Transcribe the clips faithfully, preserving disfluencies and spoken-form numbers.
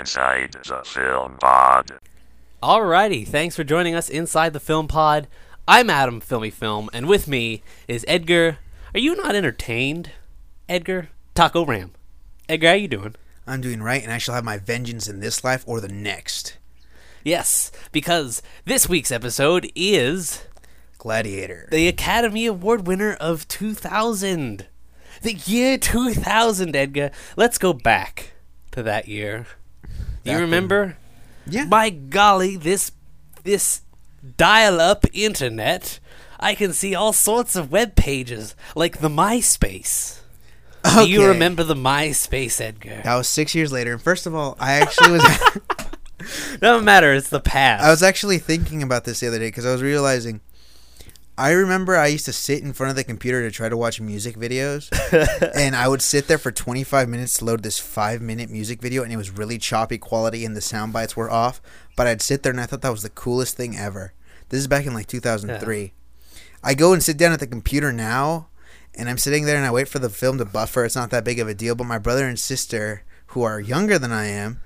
Inside the Film Pod. Alrighty, thanks for joining us inside the Film Pod. I'm Adam Filmy Film, and with me is Edgar. Are you not entertained, Edgar? Taco Ram. Edgar, how you doing? I'm doing right, and I shall have my vengeance in this life or the next. Yes, because this week's episode is Gladiator. the Academy Award winner of two thousand. The year two thousand, Edgar. Let's go back to that year. Do you Back remember? Yeah. My golly, this this dial-up internet, I can see all sorts of web pages, like the MySpace. Okay. Do you remember the MySpace, Edgar? That was six years later. And first of all, I actually was... Doesn't matter, it's the past. I was actually thinking about this the other day because I was realizing... I remember I used to sit in front of the computer to try to watch music videos. And I would sit there for twenty-five minutes to load this five-minute music video. And it was really choppy quality and the sound bites were off. But I'd sit there and I thought that was the coolest thing ever. This is back in like two thousand three. Yeah. I go and sit down at the computer now. And I'm sitting there and I wait for the film to buffer. It's not that big of a deal. But my brother and sister, who are younger than I am,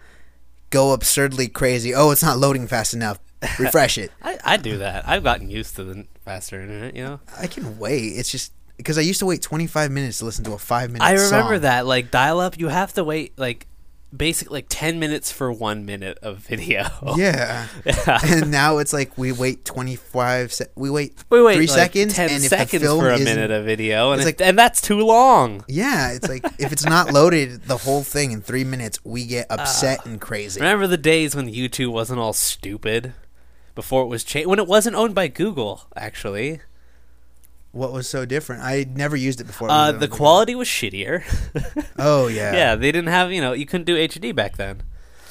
go absurdly crazy. Oh, it's not loading fast enough. Refresh it. I, I do that. I've gotten used to the faster internet, you know? I can wait. It's just because I used to wait twenty-five minutes to listen to a five-minute I remember song. that. Like, dial-up, you have to wait, like, basically like ten minutes for one minute of video. Yeah. Yeah. And now it's like we wait twenty-five se- we wait We wait three like seconds ten and if seconds the film for a isn't- minute of video, and it's it's like- and that's too long. Yeah, it's like if it's not loaded the whole thing in three minutes, we get upset uh, and crazy. Remember the days when YouTube wasn't all stupid before it was changed, when it wasn't owned by Google, actually. What was so different? I never used it before. Uh, the quality was shittier. Oh yeah. Yeah, they didn't have, you know, you couldn't do H D back then.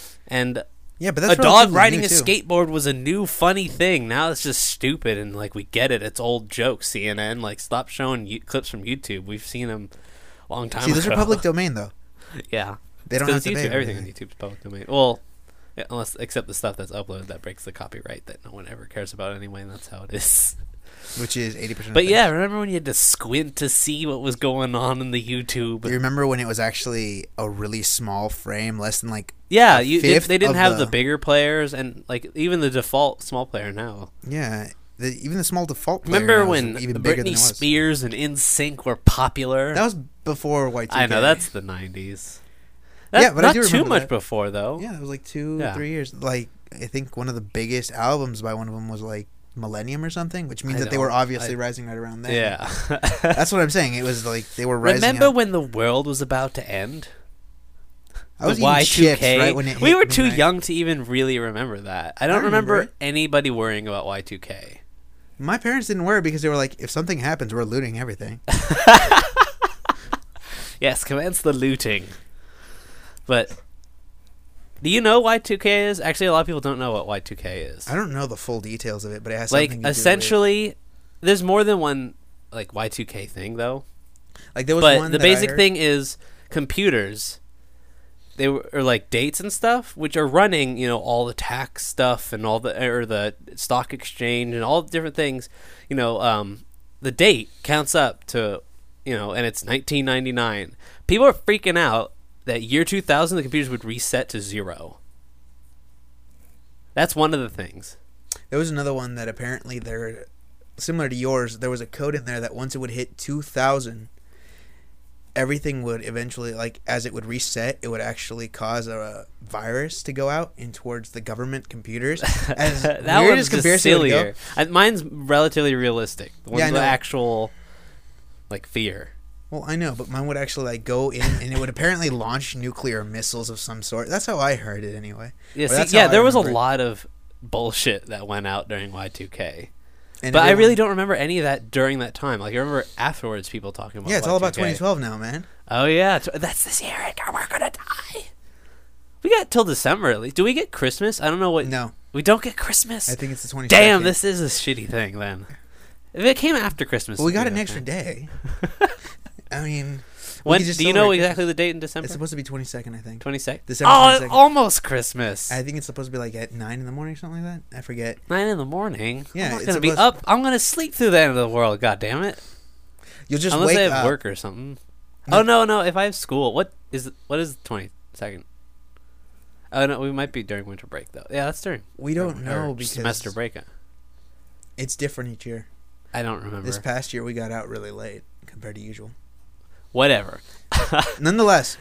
And yeah, but that's a dog riding a too. skateboard was a new funny thing. Now it's just stupid, and like we get it. It's old jokes. C N N, like, stop showing you- clips from YouTube. We've seen them a long time See, ago. those are public domain though. Yeah, They don't It's have to YouTube, pay everything on everything. YouTube is public domain. Well, yeah, unless except the stuff that's uploaded that breaks the copyright that no one ever cares about anyway, and that's how it is. Which is eighty percent. But yeah, remember when you had to squint to see what was going on in the YouTube? Do you remember when it was actually a really small frame, less than like Yeah, a you they, fifth they didn't of have the, the bigger players, and like even the default small player now. Yeah, the, even the small default player Remember now is when even bigger than Britney it was. Spears and N Sync were popular? That was before Y two K. I know, that's the nineties. That's Yeah, but I not do too remember much that. before though. Yeah, it was like two, Yeah. three years. Like I think one of the biggest albums by one of them was like Millennium or something, which means I that they were don't- obviously I- rising right around then. Yeah. That's what I'm saying. It was like they were rising. Remember up. when the world was about to end? I was The eating Y two K. chips right when it we hit were too midnight. young to even really remember that. I don't I remember remember it. anybody worrying about Y two K. My parents didn't worry because they were like, if something happens, we're looting everything. Yes, commence the looting. But do you know Y two K is? Actually, a lot of people don't know what Y two K is. I don't know the full details of it, but it has Like, something to essentially, there's more than one like Y two K thing though. do with, like there was But one the that I basic heard- thing is computers. They were or like dates and stuff, which are running, you know, all the tax stuff and all the or the stock exchange and all the different things. You know, um, the date counts up to, you know, and it's nineteen ninety-nine. People are freaking out that year two thousand the computers would reset to zero. That's one of the things. There was another one that apparently they're similar to yours. There was a code in there that once it would hit two thousand, everything would eventually, like, as it would reset, it would actually cause a virus to go out and towards the government computers. As that weird one's as just comparison would go, sillier. Uh, Mine's relatively realistic. The one's Yeah, I the know. actual, like, fear. Well, I know, but mine would actually like go in and it would apparently launch nuclear missiles of some sort. That's how I heard it anyway. Yeah, Or see, that's yeah, how I there was a remember it. lot of bullshit that went out during Y two K. And But I everyone- really don't remember any of that during that time. Like, I remember afterwards people talking about Yeah, it's all about Y two K. twenty twelve now, man. Oh, yeah. Tw- That's this year. Edgar, we're going to die. We got till December at least. Do we get Christmas? I don't know what. No, We don't get Christmas? I think it's the twenty-second. Damn, this is a shitty thing then. If it came after Christmas. Well, we got it'd an be extra okay. day. I mean, we When, could just do you know celebrate exactly the date in December? It's supposed to be twenty-second, I think. twenty-second? December Oh, twenty-second. almost Christmas. I think it's supposed to be like at nine in the morning, something like that. I forget. Nine in the morning? Yeah, I'm not it's going to be supposed- up. I'm going to sleep through the end of the world, God damn it. You'll just Unless wake I have up. work or something. No. Oh, no, no. If I have school. What is what is the twenty-second? Oh no, we might be during winter break though. Yeah, that's during. We don't or know because semester break. it's different each year. I don't remember. This past year we got out really late compared to usual. Whatever. Nonetheless,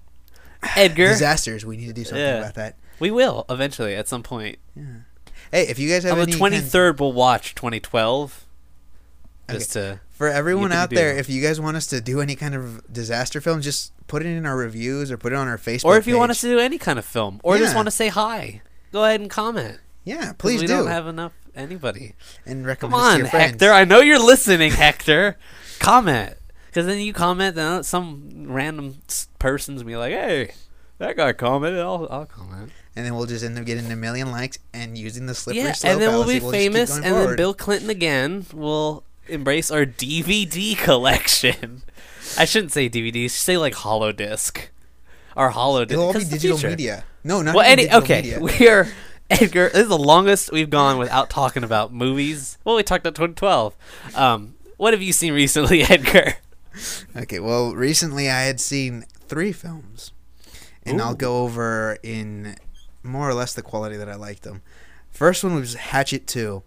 Edgar. disasters. We need to do something Yeah. about that. We will eventually at some point. Yeah. Hey, if you guys have On the any twenty kind- third, we'll watch twenty twelve. Just to for everyone Yippity out there, doo. if you guys want us to do any kind of disaster film, just put it in our reviews or put it on our Facebook. or if you page. want us to do any kind of film, or just Yeah. want to say hi, go ahead and comment. yeah, 'Cause please we do. don't have enough anybody. and Come recommend us to on, your friends. Hector. I know you're listening, Hector. Comment. Because then you comment, then some random s- person's be like, hey, that guy commented. I'll, I'll comment. And then we'll just end up getting a million likes and using the slippery Yeah, slope and then we'll be fallacy, just keep famous, going and then forward. Bill Clinton again will embrace our D V D collection. I shouldn't say D V Ds, say like hollow disc. Our hollow disc. It'll all be 'cause it's the digital future. media. No, not Well, even any digital okay, media. we are Edgar. This is the longest we've gone without talking about movies. Well, we talked about twenty twelve. Um, what have you seen recently, Edgar? Okay, well, recently I had seen three films, and I'll Ooh. go over in more or less the quality that I liked them. First one was Hatchet two,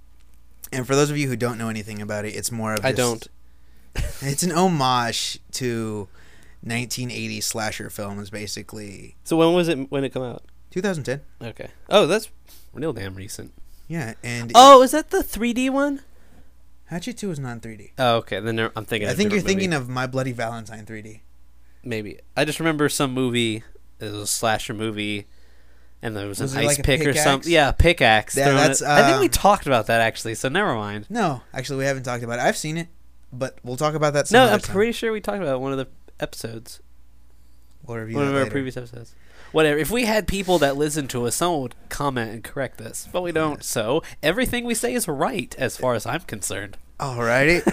and for those of you who don't know anything about it, it's more of I just- don't. It's an homage to nineteen eighties slasher films, basically. So when was it? When it come out? twenty ten. Okay. Oh, that's real damn recent. Yeah, and Oh, is that the three D one? Hatchet two was not in three D. Oh, okay. Then there- I'm thinking. I of a think you're different thinking movie. of My Bloody Valentine three D. Maybe. I just remember some movie. It was a slasher movie, and there was an Was it ice like a pick or pickaxe? something. Yeah, pickaxe. Yeah, thrown that's, at- I think we um, talked about that actually. So never mind. No, actually, we haven't talked about it. I've seen it, but we'll talk about that some No, other I'm time. pretty sure we talked about it in one of the episodes. We'll review One that of our later. previous episodes. Whatever. If we had people that listen to us, someone would comment and correct us, but we don't. So everything we say is right, as far as I'm concerned. Alrighty.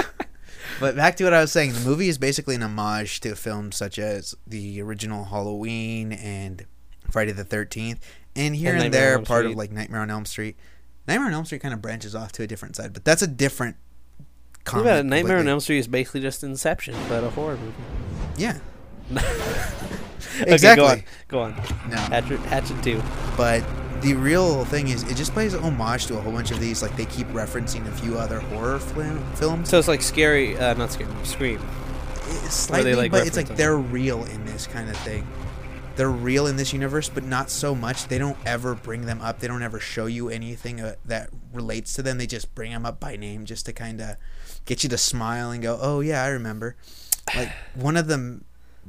But back to what I was saying. The movie is basically an homage to films such as the original Halloween and Friday the thirteenth. And here And and, Nightmare on there, Elm part Street. of like Nightmare on Elm Street. Nightmare on Elm Street kind of branches off to a different side, but that's a different Think comic. about it, Nightmare on completely. Elm Street is basically just Inception, but a horror movie. Yeah. Okay, Exactly. go on. Go on. No. Hatchet, Hatchet two. But the real thing is, it just plays a homage to a whole bunch of these. Like, they keep referencing a few other horror flim- films. So it's like scary, uh, not scary, Scream. It's slightly, like, but it's like reference them? they're real in this kind of thing. They're real in this universe, but not so much. They don't ever bring them up. They don't ever show you anything uh, that relates to them. They just bring them up by name just to kind of get you to smile and go, "Oh yeah, I remember." Like one of them,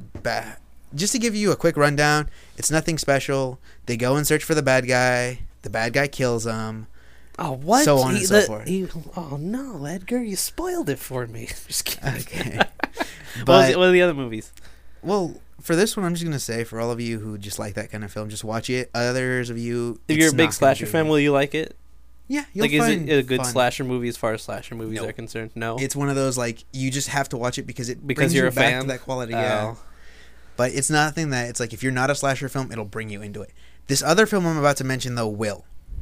ba- just to give you a quick rundown, it's nothing special. They go and search for the bad guy. The bad guy kills them. Oh, what? So on He- and so the- forth. he- oh, no, Edgar, you spoiled it for me. Just kidding. Okay. what, was But- the, what are the other movies? Well, for this one, I'm just gonna say, for all of you who just like that kind of film, just watch it. Others of you, If it's you're a big not gonna slasher do fan, it. will you like it? Yeah, you'll Like, is find it a good fun. slasher movie as far as slasher movies No. are concerned? No. It's one of those like you just have to watch it because it Because brings you're you a back fan? to that quality. Oh. Yeah, but it's nothing that it's like if you're not a slasher film, it'll bring you into it. This other film I'm about to mention though will,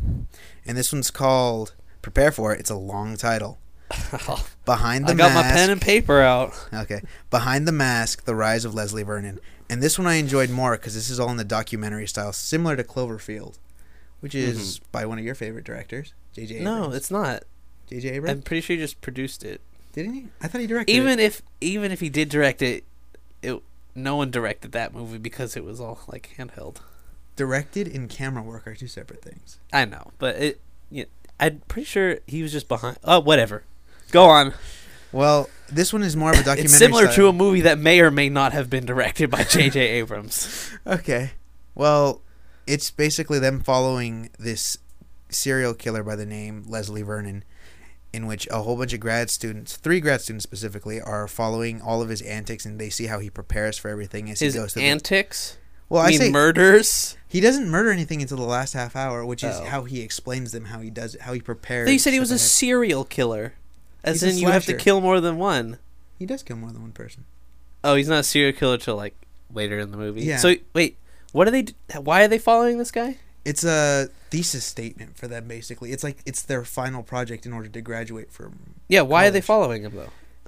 and this one's called. Prepare for it. It's a long title. Behind the I got Mask. my pen and paper out. Okay. Behind the Mask, The Rise of Leslie Vernon. And this one I enjoyed more because this is all in the documentary style, similar to Cloverfield, which is by one of your favorite directors, J J Abrams. No, it's not. J J I'm Abrams? pretty sure he just produced it. Didn't he? I thought he directed Even it. if even if he did direct it, it no one directed that movie because it was all like handheld. Directed and camera work are two separate things. I know, but it. Yeah, I'm pretty sure he was just behind. Oh, whatever. Go on. Well, this one is more of a documentary It's similar style. to a movie that may or may not have been directed by J J Abrams. Okay. Well, it's basically them following this serial killer by the name Leslie Vernon, in which a whole bunch of grad students, three grad students specifically, are following all of his antics, and they see how he prepares for everything as His he goes through. the- antics. well, I I mean say murders. he doesn't murder anything until the last half hour, which is Oh. how he explains them, how he does it, how he prepares. Then you said he was a stuff ahead. serial killer, as He's a in you have to slasher. kill more than one. He does kill more than one person. Oh, he's not a serial killer till like later in the movie. Yeah. So wait, what are they? d- Why are they following this guy? It's a thesis statement for them, basically. It's like it's their final project in order to graduate from. Yeah. Why are they College. following him though?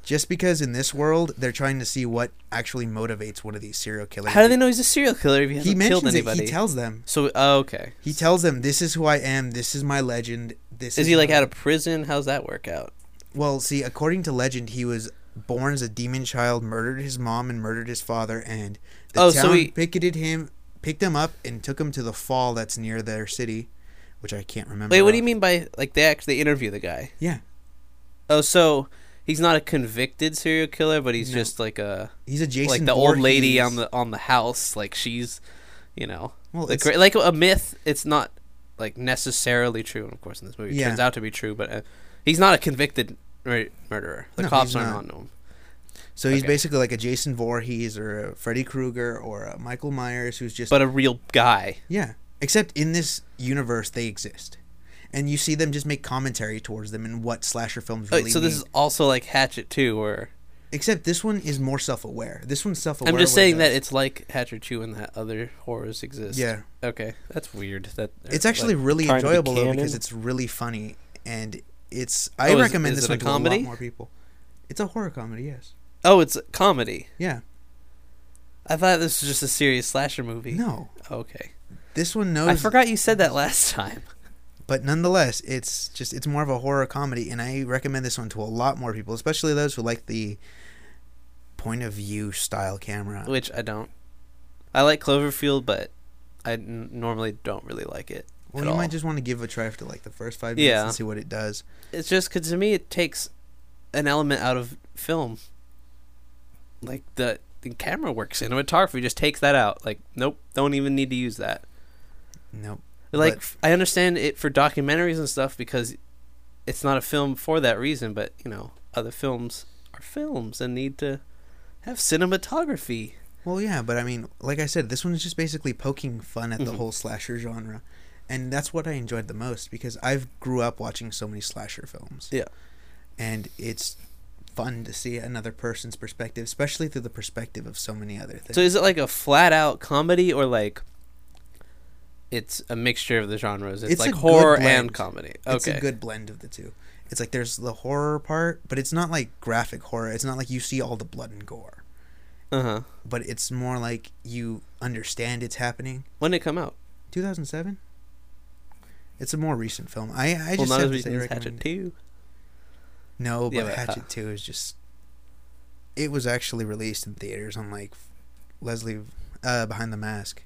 Just because in this world they're trying to see what actually motivates one of these serial killers. How do they know he's a serial killer if he He hasn't mentions killed anybody? it. He tells them. So, oh, okay. He tells them, "This is who I am. This is my legend. This Is is he like my-" out of prison? How's that work out? Well, see, according to legend, he was born as a demon child, murdered his mom and murdered his father, and the Oh, town so he- picketed him, picked him up, and took him to the fall that's near their city, which I can't remember. Wait, what do you off. mean by like they actually interview the guy? Yeah, Oh, so he's not a convicted serial killer, but he's No. just like a he's a Jason like the old lady Voorhees. on the on the house. Like she's, you know, Well, the it's- gra- like a myth. It's not like necessarily true, and of course in this movie it Yeah. turns out to be true. But uh, he's not a convicted mur- murderer. The No, cops he's aren't not. on to him. So he's Okay. basically like a Jason Voorhees or a Freddy Krueger or a Michael Myers who's just But a real guy. yeah. Except in this universe they exist, and you see them just make commentary towards them and what slasher films Oh, really so this mean. is also like Hatchet two, or Except this one is more self-aware. This one's self-aware. I'm just what it saying that does. it's like Hatchet two and that other horrors exist. Yeah. Okay, that's weird. That It's actually like, really trying to be enjoyable though canon. because it's really funny and it's. I Oh, is- recommend is this it a one to a comedy? lot more people. It's a horror comedy, yes. Oh, it's a comedy. Yeah. I thought this was just a serious slasher movie. No, Okay. this one knows. I forgot you said that last time. But nonetheless, it's just it's more of a horror comedy, and I recommend this one to a lot more people, especially those who like the point of view style camera. Which I don't. I like Cloverfield, but I n- normally don't really like it. Well, at you all. might just want to give it a try after like the first five minutes Yeah. and see what it does. It's just because to me it takes an element out of film. Like the, the camera work, cinematography just takes that out. Like, nope, don't even need to use that. Nope. Like, But- f I understand it for documentaries and stuff because it's not a film for that reason, but, you know, other films are films and need to have cinematography. Well, yeah, but I mean, like I said, this one is just basically poking fun at the Mhm. whole slasher genre, and that's what I enjoyed the most because I've grew up watching so many slasher films. Yeah. And it's fun to see another person's perspective, especially through the perspective of so many other things. So is it like a flat out comedy or like it's a mixture of the genres? It's, It's like a good horror blend. and comedy. It's Okay. a good blend of the two. It's like there's the horror part, but it's not like graphic horror. It's not like you see all the blood and gore, Uh-huh. but it's more like you understand it's happening. When did it come out? two thousand seven. It's a more recent film. I I Well, just not have as to say recent as recommend Hatchet it. two. No, Yeah, but but, uh, Hatchet two is just. It was actually released in theaters on like Leslie uh, Behind the Mask.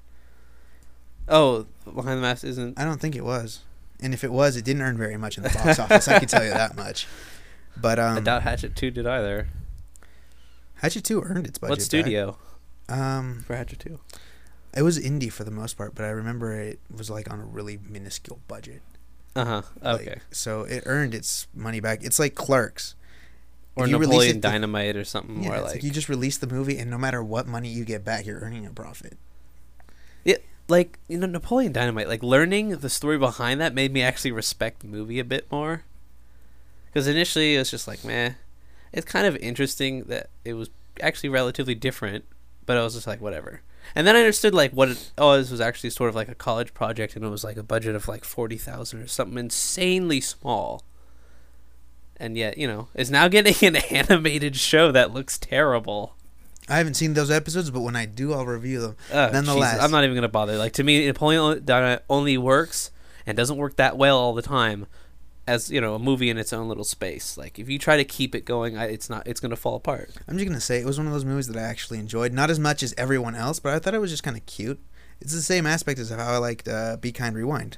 Oh, Behind the Mask isn't... I don't think it was, and if it was, it didn't earn very much in the box office. I can tell you that much. But um, I doubt Hatchet two did either. Hatchet two earned its budget. What back. studio Um, for Hatchet two? it was indie for the most part, but I remember it was like on a really minuscule budget. Uh-huh. Like, Okay. so it earned its money back. It's like Clerks. Or If you release Napoleon it the- Dynamite or something Yeah, more it's like... like you just release the movie, and no matter what money you get back, you're earning a profit. Yeah, like, you know, Napoleon Dynamite, like, learning the story behind that made me actually respect the movie a bit more. Because initially it was just like, meh. It's kind of interesting that it was actually relatively different, but I was just like, whatever. And then I understood, like, what it, oh, this was actually sort of like a college project, and it was like a budget of like forty thousand dollars or something insanely small. And yet, you know, it's now getting an animated show that looks terrible. I haven't seen those episodes, but when I do, I'll review them. Uh, Nonetheless, Jesus, I'm not even gonna bother. Like, to me, Napoleon Dynamite only works and doesn't work that well all the time, as you know, a movie in its own little space. Like, if you try to keep it going, I, it's not. It's gonna fall apart. I'm just gonna say it was one of those movies that I actually enjoyed, not as much as everyone else, but I thought it was just kind of cute. It's the same aspect as how I liked uh, Be Kind Rewind.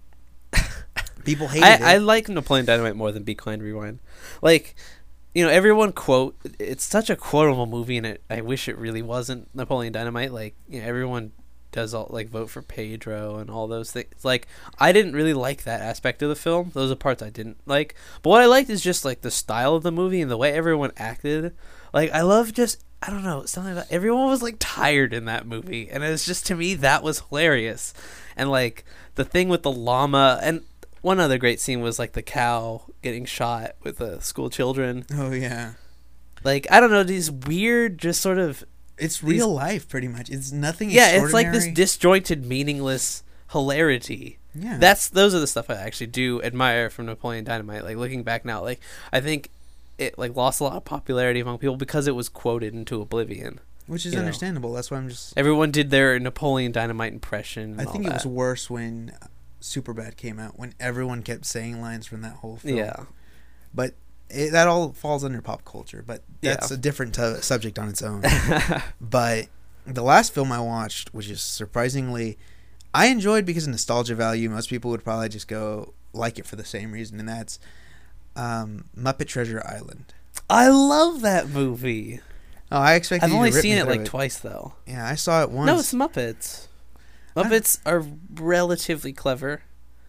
People hated it. I, I like Napoleon Dynamite more than Be Kind Rewind. Like, you know, everyone quote. It's such a quotable movie, and it. I wish it really wasn't Napoleon Dynamite. Like, you know, everyone does all like vote for Pedro and all those things. Like, I didn't really like that aspect of the film. Those are parts I didn't like. But what I liked is just like the style of the movie and the way everyone acted. Like, I love just I don't know something about everyone was like tired in that movie, and it was just to me that was hilarious. And like the thing with the llama, and one other great scene was like the cow getting shot with the school children. oh yeah, Like, I don't know, these weird, just sort of it's real life, pretty much. It's nothing. yeah, it's like this extraordinary. disjointed, meaningless hilarity. Yeah, That's those are the stuff I actually do admire from Napoleon Dynamite. Like, looking back now, like I think it like lost a lot of popularity among people because it was quoted into oblivion. Which is you know. understandable. That's why I'm just... Everyone did their Napoleon Dynamite impression. And I think all it was that. worse when Superbad came out, when everyone kept saying lines from that whole film. Yeah. But it, that all falls under pop culture. But that's Yeah. a different t- subject on its own. But the last film I watched, which is surprisingly... I enjoyed because of nostalgia value. Most people would probably just go like it for the same reason, and that's um, Muppet Treasure Island. I love that movie. Oh, I expected I've you to only rip seen me it through like twice though. Yeah, I saw it once. No, it's Muppets. Muppets are relatively clever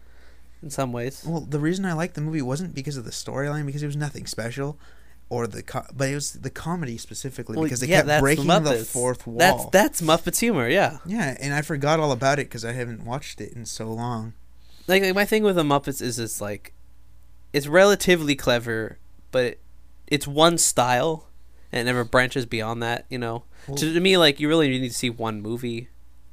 in some ways. Well, the reason I liked the movie wasn't because of the storyline, because it was nothing special, or the co- but it was the comedy specifically, Well, because they yeah, kept that's breaking Muppets. the fourth wall. That's that's Muppets humor, yeah. Yeah, and I forgot all about it because I haven't watched it in so long. Like, like my thing with the Muppets is it's like it's relatively clever, but it, it's one style and it never branches beyond that, you know. Well- to, to me, like, you really need to see one movie.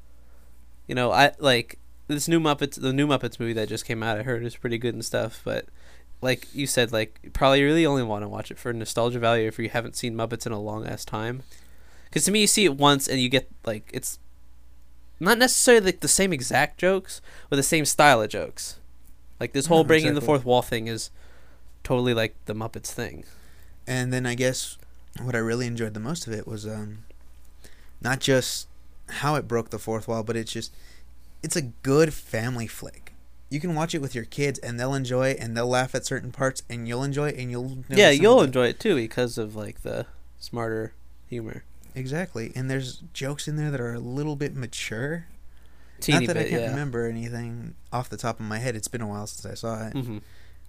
You know, I like this new Muppets, the new Muppets movie that just came out. I heard is pretty good and stuff, but like you said, like you probably really only want to watch it for nostalgia value if you haven't seen Muppets in a long ass time. Because to me, you see it once and you get like it's not necessarily like the same exact jokes, but the same style of jokes. Like this whole Yeah, breaking the exactly. fourth wall thing is totally like the Muppets thing. And then I guess what I really enjoyed the most of it was um, not just how it broke the fourth wall, but it's just it's a good family flick. You can watch it with your kids, and they'll enjoy it, and they'll laugh at certain parts, and you'll enjoy it, and you'll notice Yeah, some you'll of the- enjoy it too because of like the smarter humor. Exactly, and there's jokes in there that are a little bit mature. Teeny Not that bit, I can't yeah. remember anything off the top of my head. It's been a while since I saw it Mm-hmm.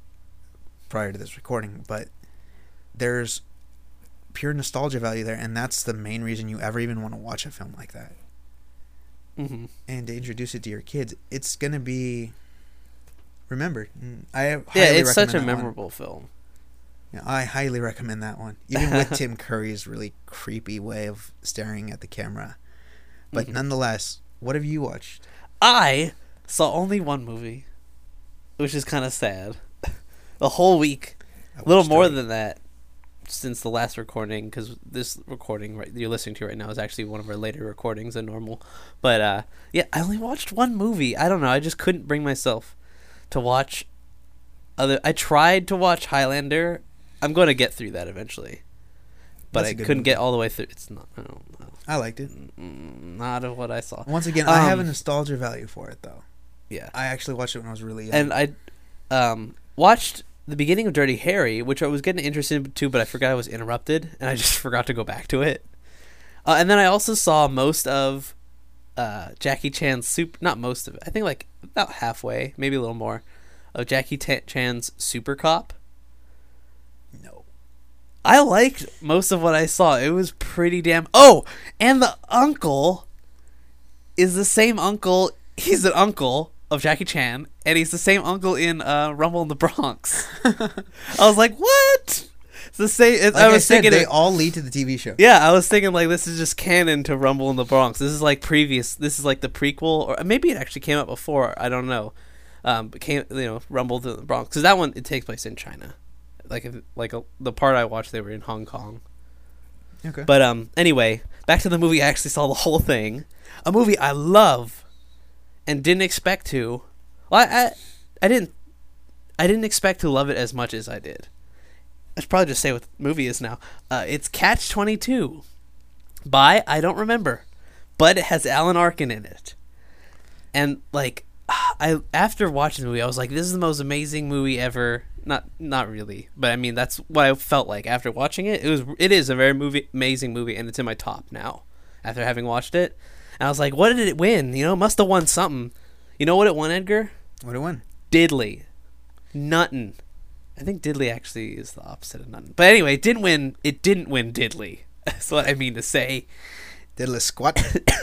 prior to this recording, but there's pure nostalgia value there, and that's the main reason you ever even want to watch a film like that. Mm-hmm. And to introduce it to your kids, it's gonna be remembered. Mm, I highly Yeah, it's such a recommend that one. memorable film. Yeah, I highly recommend that one, even with Tim Curry's really creepy way of staring at the camera. But Mhm. nonetheless, what have you watched? I saw only one movie, which is kind of sad. The whole week, I a little watched more three. than that, since the last recording, because this recording right you're listening to right now is actually one of our later recordings than normal. But uh, yeah, I only watched one movie. I don't know. I just couldn't bring myself to watch other. I tried to watch Highlander. I'm going to get through that eventually, but That's a I good couldn't movie. get all the way through. It's not. I don't know. I liked it. Mm, Not of what I saw. Once again, I have a Um, nostalgia value for it, though. Yeah. I actually watched it when I was really young. And I um, watched the beginning of Dirty Harry, which I was getting interested into, but I forgot I was interrupted, and I just forgot to go back to it. Uh, and then I also saw most of uh, Jackie Chan's super, not most of it, I think like about halfway, maybe a little more, of Jackie Ta- Chan's Super Cop. no. I liked most of what I saw. It was pretty damn... Oh! And the uncle is the same uncle... He's an uncle of Jackie Chan, and he's the same uncle in uh, Rumble in the Bronx. I was like, what? It's the same... It's, Like I I, was said, thinking... they it- all lead to the T V show. yeah, I was thinking like this is just canon to Rumble in the Bronx. This is like previous... This is like the prequel, or maybe it actually came out before. I don't know. Um, but came, you know, Rumble in the Bronx. Because that one, it takes place in China. Like, if, like a, the part I watched, they were in Hong Kong. Okay. But um, anyway, back to the movie. I actually saw the whole thing. A movie I love, and didn't expect to. Well, I, I, I didn't, I didn't expect to love it as much as I did. I should probably just say what the movie is now. Uh, it's Catch twenty-two, by I don't remember, but it has Alan Arkin in it, and like, I after watching the movie, I was like, this is the most amazing movie ever. Not not really, but I mean that's what I felt like after watching it. It was it is a very movie amazing movie, and it's in my top now after having watched it. And I was like, what did it win? You know, it must have won something. You know what it won, Edgar? What did it win? Diddley, Nuttin. I think Diddley actually is the opposite of Nuttin. But anyway, it didn't win. It didn't win Diddley. That's what I mean to say. Diddle squat.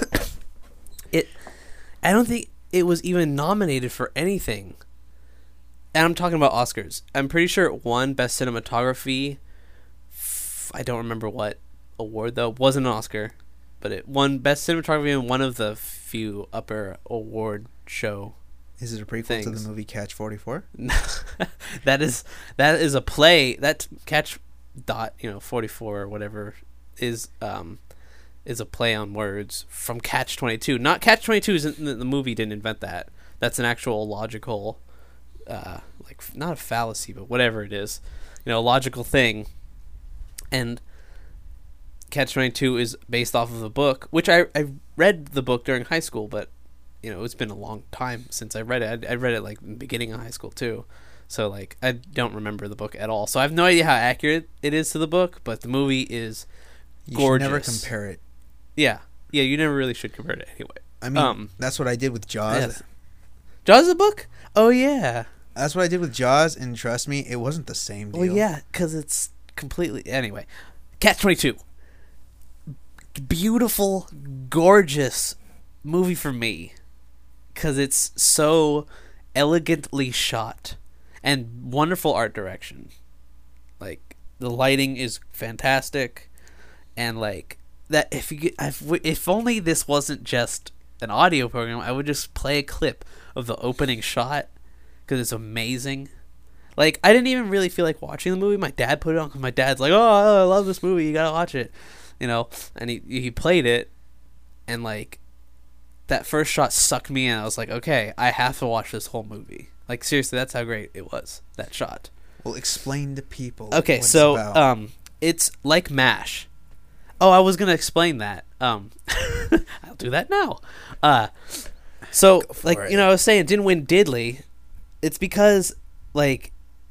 It. I don't think it was even nominated for anything. And I'm talking about Oscars. I'm pretty sure it won Best Cinematography. F- I don't remember what award, though. It wasn't an Oscar. But it won Best Cinematography in one of the few upper award show. Is it a prequel to Things. the movie Catch forty-four? that is that is a play. That Catch dot you know forty-four or whatever is um is a play on words from Catch twenty-two. Not Catch twenty-two isn't the movie didn't invent that. That's an actual logical uh like not a fallacy but whatever it is, you know, a logical thing. And Catch twenty-two is based off of a book, which I I read the book during high school, but you know, it's been a long time since I read it. I, I read it like in the beginning of high school too. So like I don't remember the book at all. So I have no idea how accurate it is to the book, but the movie is You gorgeous. should never compare it. Yeah. Yeah, you never really should compare it anyway. I mean, Um, that's what I did with Jaws. Yes. Jaws is a book? Oh yeah. That's what I did with Jaws, and trust me, it wasn't the same deal. Well, yeah, because it's completely... Anyway. Catch twenty-two. Beautiful, gorgeous movie for me. Because it's so elegantly shot. And wonderful art direction. Like, the lighting is fantastic. And, like, that if you get... If, if only this wasn't just an audio program, I would just play a clip of the opening shot. Because it's amazing. Like, I didn't even really feel like watching the movie. My dad put it on because my dad's like, oh, I love this movie. You gotta watch it. You know? And he he played it. And, like, that first shot sucked me in. I was like, okay, I have to watch this whole movie. Like, seriously, that's how great it was, that shot. Well, explain to people. Okay, what it's so about. um, it's like MASH. Oh, I was going to explain that. Um, I'll do that now. Uh, so, like, it. you know, I was saying it didn't win Diddley. It's because, like,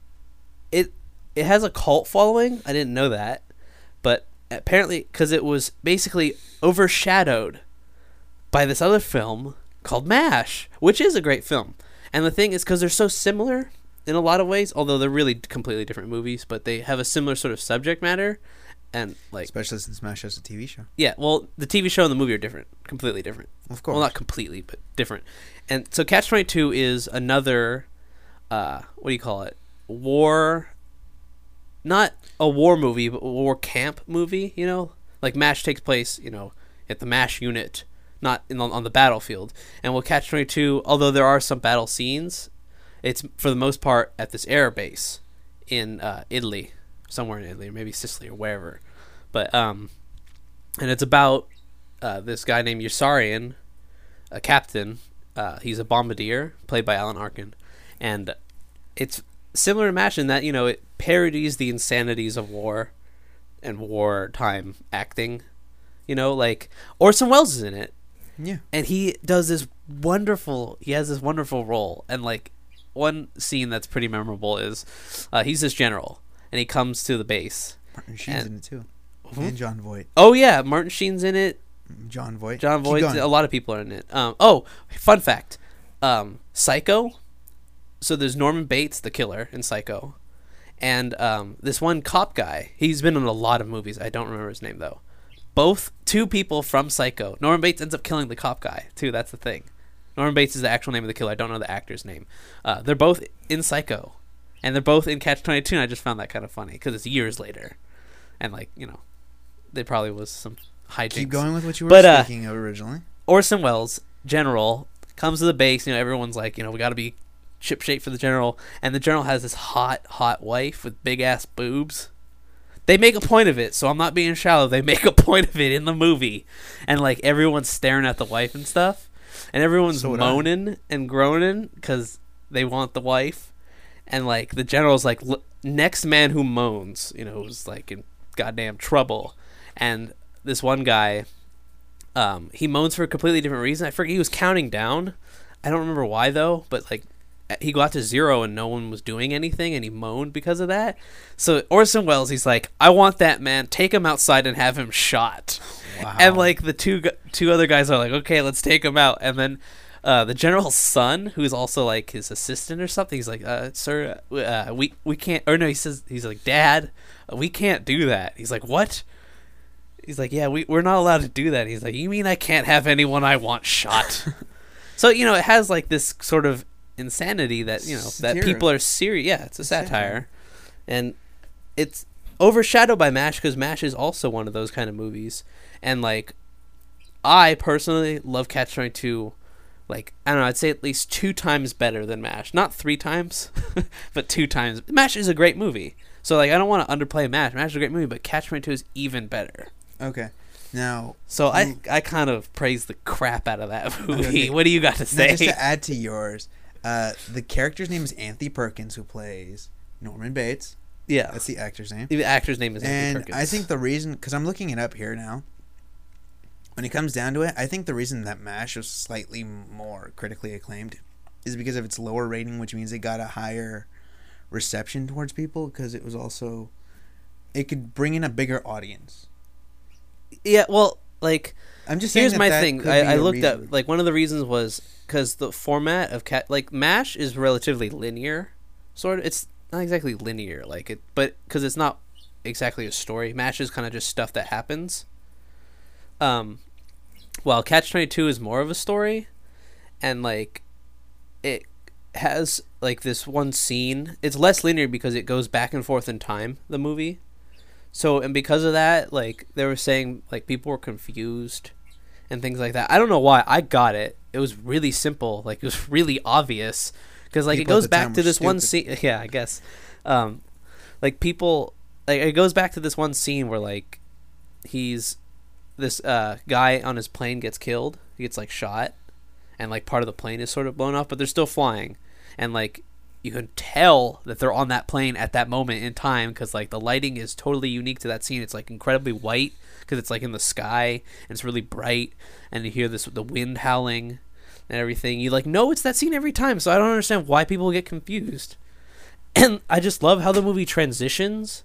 it it has a cult following. I didn't know that. But apparently, because it was basically overshadowed by this other film called MASH, which is a great film. And the thing is, because they're so similar in a lot of ways, although they're really completely different movies, but they have a similar sort of subject matter. And, like... Especially since MASH has a T V show. Yeah, well, the T V show and the movie are different. Completely different. Of course. Well, not completely, but different. And so Catch twenty-two is another... Uh, what do you call it? War, not a war movie, but a war camp movie. You know, like MASH takes place, you know, at the MASH unit, not in the, on the battlefield. And with Catch twenty-two, although there are some battle scenes, it's for the most part at this air base in uh, Italy, somewhere in Italy, or maybe Sicily or wherever. But um, and it's about uh, this guy named Yossarian, a captain. Uh, he's a bombardier, played by Alan Arkin. And it's similar to MASH in that, you know, it parodies the insanities of war and wartime acting. You know, like, Orson Welles is in it. Yeah. And he does this wonderful, he has this wonderful role. And, like, one scene that's pretty memorable is uh, he's this general. And he comes to the base. Martin Sheen's and, in it, too. Mm-hmm. And John Voight. Oh, yeah, Martin Sheen's in it. John Voight. John Keep Voight. going. A lot of people are in it. Um, oh, fun fact. Um, Psycho. So there's Norman Bates, the killer, in Psycho. And um, this one cop guy. He's been in a lot of movies. I don't remember his name, though. Both, two people from Psycho. Norman Bates ends up killing the cop guy, too. That's the thing. Norman Bates is the actual name of the killer. I don't know the actor's name. Uh, they're both in Psycho. And they're both in Catch twenty-two, and I just found that kind of funny. Because it's years later. And, like, you know, there probably was some hijinks. Keep going with what you were But, uh, speaking of originally. Orson Welles, general, comes to the base. You know, everyone's like, you know, we got to be ship shape for the general. And the general has this hot, hot wife with big ass boobs. They make a point of it, so I'm not being shallow. They make a point of it in the movie. And, like, everyone's staring at the wife and stuff. And everyone's So would I. moaning and groaning because they want the wife. And, like, the general's like, "L- next man who moans, you know, who's, like, in goddamn trouble. And this one guy, um, he moans for a completely different reason. I forget, he was counting down. I don't remember why, though, but, like, he got to zero and no one was doing anything, and he moaned because of that. So Orson Welles, he's like, I want that man, take him outside and have him shot. Wow. And, like, the two gu- two other guys are like, okay, let's take him out. And then uh, the general's son, who's also, like, his assistant or something, he's like, uh, sir, uh, we, we can't, or no, he says, he's like, Dad, we can't do that. He's like, what? He's like, yeah, we, we're not allowed to do that. He's like, you mean I can't have anyone I want shot? So, you know, it has, like, this sort of insanity that, you know, that Satire. people are serious. Yeah, it's a satire. And it's overshadowed by MASH because MASH is also one of those kind of movies. And, like, I personally love Catch twenty-two, like, I don't know, I'd say at least two times better than MASH. Not three times, but two times. MASH is a great movie. So like I don't want to underplay MASH. MASH is a great movie, but Catch twenty-two is even better. Okay. Now, So I you- I kind of praise the crap out of that movie. Okay. What do you got to now say? just to add to yours, uh, the character's name is Anthony Perkins, who plays Norman Bates. yeah, That's the actor's name. the actor's name is Anthony And Perkins. I think the reason, because I'm looking it up here now, when it comes down to it, I think the reason that MASH was slightly more critically acclaimed is because of its lower rating, which means it got a higher reception towards people, because it was also, it could bring in a bigger audience. yeah, well, like I'm just saying here's that my that thing. could be I, I a looked reason. up like one of the reasons was because the format of cat like MASH is relatively linear, sort of. It's not exactly linear, like it, but because it's not exactly a story. MASH is kind of just stuff that happens. Um, while Catch twenty-two is more of a story, and like it has like this one scene. It's less linear because it goes back and forth in time. The movie. So, and because of that, like, they were saying, like, people were confused and things like that. I don't know why. I got it. It was really simple. Like, it was really obvious. Because, like, People it at goes the back time to were this one stupid. scene. Yeah, I guess. Um, like, people, like, it goes back to this one scene where, like, he's, this uh, guy on his plane gets killed. He gets, like, shot. And, like, part of the plane is sort of blown off, but they're still flying. And, like, you can tell that they're on that plane at that moment in time because like the lighting is totally unique to that scene. It's like incredibly white because it's like in the sky and it's really bright, and you hear this the wind howling and everything. You like know it's that scene every time, so I don't understand why people get confused. And I just love how the movie transitions.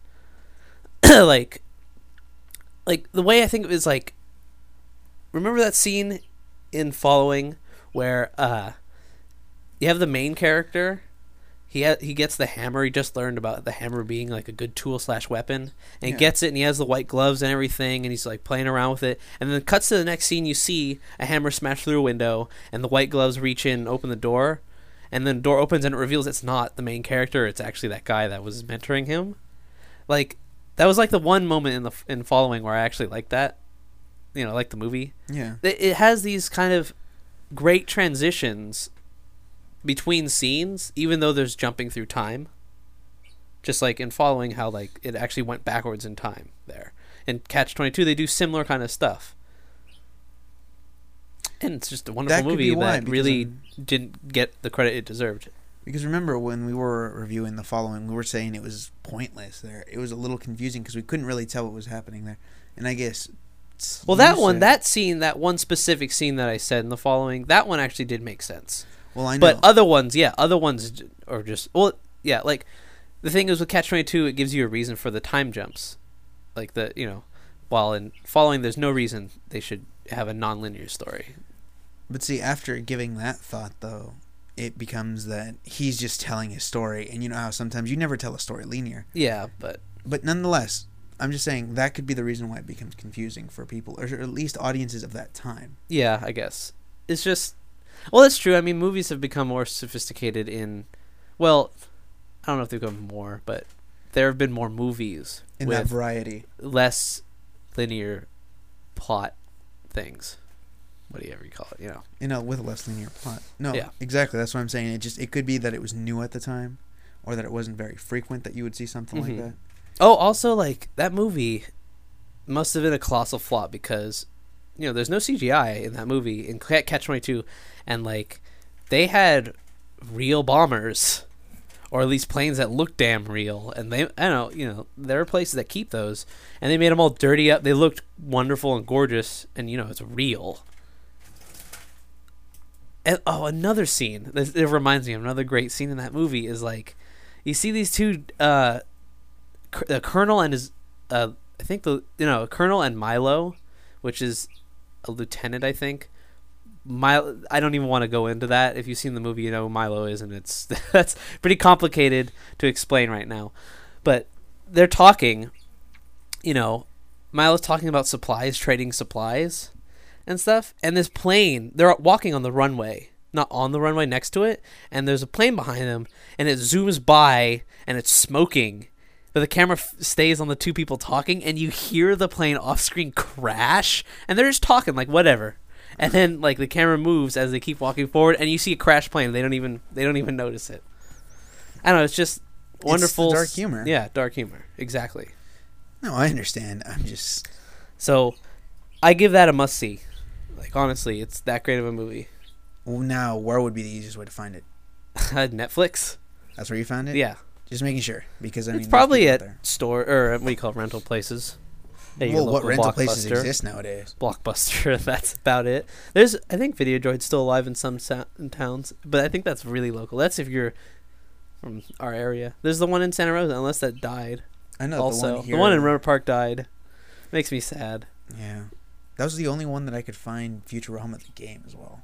like like the way I think of it is like, remember that scene in Following where uh you have the main character. He ha- he gets the hammer. He just learned about the hammer being like a good tool slash weapon, and he Yeah. gets it, and he has the white gloves and everything, and he's like playing around with it. And then it cuts to the next scene. You see a hammer smash through a window, and the white gloves reach in, and open the door, and then the door opens, and it reveals it's not the main character. It's actually that guy that was mentoring him. Like that was like the one moment in the in Following where I actually liked that. You know, like the movie. Yeah. It, it has these kind of great transitions between scenes, even though there's jumping through time. Just like in Following, how like it actually went backwards in time there. In Catch twenty-two, they do similar kind of stuff. And it's just a wonderful That could be movie why, that because really I'm- didn't get the credit it deserved. Because remember when we were reviewing The Following, we were saying it was pointless there. It was a little confusing because we couldn't really tell what was happening there. And I guess... Well, you that one, said- that scene, that one specific scene that I said in The Following, that one actually did make sense. Well, I know. But other ones, yeah, other ones j- are just well, yeah. Like the thing is with Catch twenty-two, it gives you a reason for the time jumps, like the you know, while in Following, there's no reason they should have a non-linear story. But see, after giving that thought, though, it becomes that he's just telling his story. And you know how sometimes you never tell a story linear. Yeah, but But nonetheless, I'm just saying that could be the reason why it becomes confusing for people, or at least audiences of that time. yeah, I guess it's just well, that's true. I mean, movies have become more sophisticated in, well, I don't know if they've become more, but there have been more movies In with that variety. less linear plot things. Whatever you call it, you know. You know, with a less linear plot. No, Yeah. exactly. That's what I'm saying. It just it could be that it was new at the time, or that it wasn't very frequent that you would see something Mhm. like that. Oh, also, like, that movie must have been a colossal flop because, you know, there's no C G I in that movie, in Ca- Catch twenty-two, and, like, they had real bombers, or at least planes that looked damn real, and they, I don't know, you know, there are places that keep those, and they made them all dirty up. They looked wonderful and gorgeous, and, you know, it's real. And, oh, another scene, this, it reminds me of another great scene in that movie is, like, you see these two, uh, the colonel and his uh I think the you know colonel and Milo, which is a lieutenant, I think. Milo, I don't even want to go into that. If you've seen the movie, you know who Milo is, and it's that's pretty complicated to explain right now. But they're talking, you know, Milo's talking about supplies, trading supplies and stuff, and this plane, they're walking on the runway, not on the runway, next to it, and there's a plane behind them, and it zooms by and it's smoking. But the camera f- stays on the two people talking, and you hear the plane off-screen crash, and they're just talking like whatever. And then like the camera moves as they keep walking forward, and you see a crash plane. They don't even they don't even notice it. I don't know. It's just wonderful the dark humor. Yeah, dark humor. Exactly. No, I understand. I'm just. So, I give that a must see. Like honestly, it's that great of a movie. Well, now, where would be the easiest way to find it? Netflix. That's where you found it. Yeah, Just making sure, because I mean, it's there's probably people out at there. store or what do you call it, rental places. Yeah, your Well, what local rental places Blockbuster. exist nowadays? Blockbuster. That's about it. There's, I think, Videodroid's still alive in some sa- in towns, but I think that's really local. That's if you're from our area. There's the one in Santa Rosa, unless that died. I know also, the one here. the one in River Park died. Makes me sad. Yeah, that was the only one that I could find Futurama the game as well.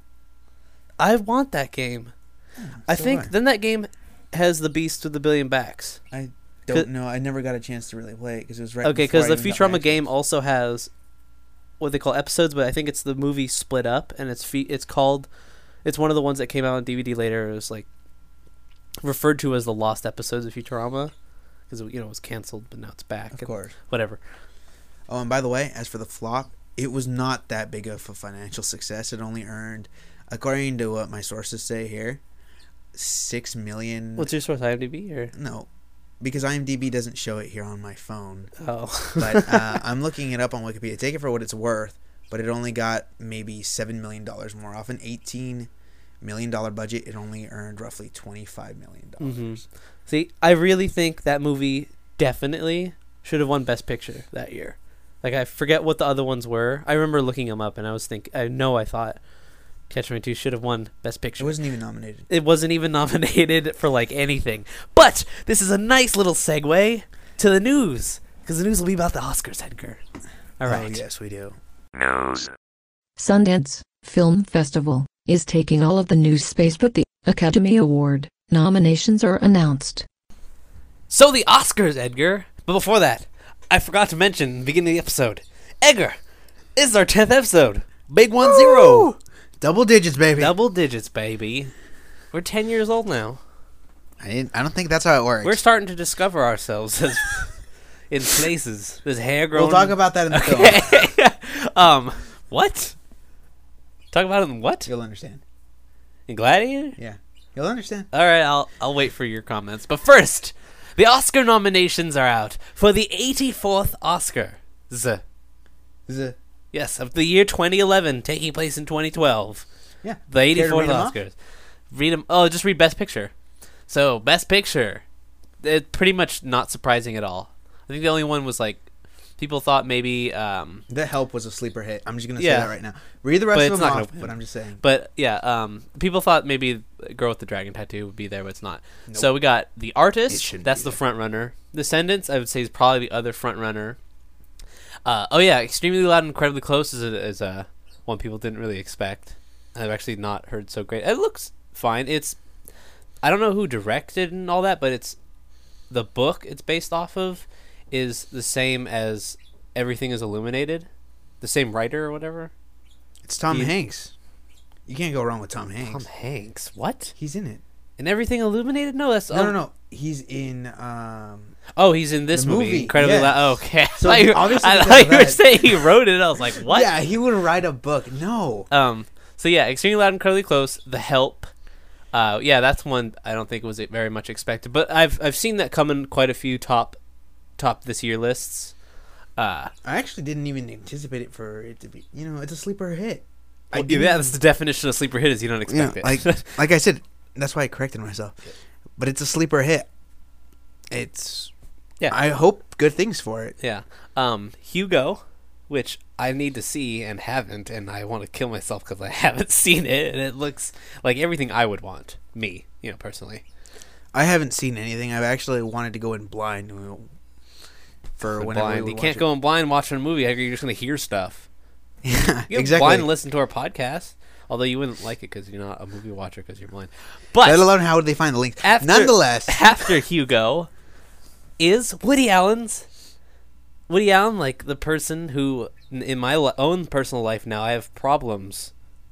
I want that game. Hmm, I so think do then that game has the Beast with the billion backs. I don't know. I never got a chance to really play it because it was right. Okay, before because I the even got my Futurama Xbox. game also has what they call episodes, but I think it's the movie split up, and it's fe- it's called, it's one of the ones that came out on D V D later. It was like referred to as the lost episodes of Futurama because you know it was canceled, but now it's back. Of and course. whatever. Oh, and by the way, as for the flop, it was not that big of a financial success. It only earned, according to what my sources say here, six million. What's your source, IMDb or No, because IMDb doesn't show it here on my phone. oh? But uh, I'm looking it up on Wikipedia. Take it for what it's worth. But it only got maybe seven million dollars more. Off an eighteen million dollar budget, it only earned roughly twenty five million dollars. Mm-hmm. See, I really think that movie definitely should have won Best Picture that year. Like I forget what the other ones were. I remember looking them up, and I was think I know I thought Catch Me Two should have won Best Picture. It wasn't even nominated. It wasn't even nominated for like anything. But this is a nice little segue to the news because the news will be about the Oscars, Edgar. All right. Oh, yes, we do. News. Sundance Film Festival is taking all of the news space, but the Academy Award nominations are announced. So the Oscars, Edgar. But before that, I forgot to mention in the beginning of the episode, Edgar, this is our tenth episode. Big one zero. Double digits, baby. Double digits, baby. We're ten years old now. I didn't, I don't think that's how it works. We're starting to discover ourselves as in places. There's hair growing. We'll talk about that in the film. Okay. um, what? Talk about it in what? You'll understand. In Gladiator? Yeah, you'll understand. All right, I'll I'll wait for your comments. But first, the Oscar nominations are out for the eighty-fourth Oscar. Z. Z. Yes, of the year twenty eleven, taking place in twenty twelve. Yeah. The Care to eighty-fourth read 'em off? Oscars. Read them. Oh, just read Best Picture. So, Best Picture. It's pretty much not surprising at all. I think the only one was like, people thought maybe, um, The Help was a sleeper hit. I'm just gonna Yeah. say that right now. Read the rest But of it's them not off, gonna but win. I'm just saying. but yeah, um, people thought maybe Girl with the Dragon Tattoo would be there, but it's not. Nope. So we got The It Artist. shouldn't That's be the there. front runner. Descendants, I would say, is probably the other front runner. Uh, oh yeah, Extremely Loud and Incredibly Close is a, is a one people didn't really expect. I've actually not heard so great. It looks fine. It's I don't know who directed and all that, but it's the book it's based off of is the same as Everything is Illuminated, the same writer or whatever. It's Tom He- Hanks. You can't go wrong with Tom Hanks. Tom Hanks. What? He's in it. And Everything Illuminated? No, that's No, oh, no, no. He's in. Um, Oh, he's in this The movie. movie, Incredibly yes. Loud. Oh, okay. So I thought you, obviously I because thought of you were that- saying he wrote it. I was like, what? Yeah, he would write a book. No. Um. So yeah, Extremely Loud and Incredibly Close. The Help. Uh. Yeah, that's one I don't think was very much expected, but I've I've seen that come in quite a few top, top this year lists. Uh. I actually didn't even anticipate it for it to be. You know, it's a sleeper hit. I, didn't- yeah, that's the definition of sleeper hit is you don't you know, expect like it. like I said, that's why I corrected myself. But it's a sleeper hit. It's. Yeah. I hope good things for it. Yeah. Um. Hugo, which I need to see and haven't, and I want to kill myself because I haven't seen it, and it looks like everything I would want. Me, you know, personally. I haven't seen anything. I've actually wanted to go in blind you know, for whenever Blind. we You would can't watch go in blind watching a movie. You're just going to hear stuff. it. Yeah, You can exactly. blind and listen to our podcast. Although you wouldn't like it because you're not a movie watcher because you're blind. But Let alone how would they find the link? after, Nonetheless, after Hugo is Woody Allen's. Woody Allen, like the person who, n- in my li- own personal life now, I have problems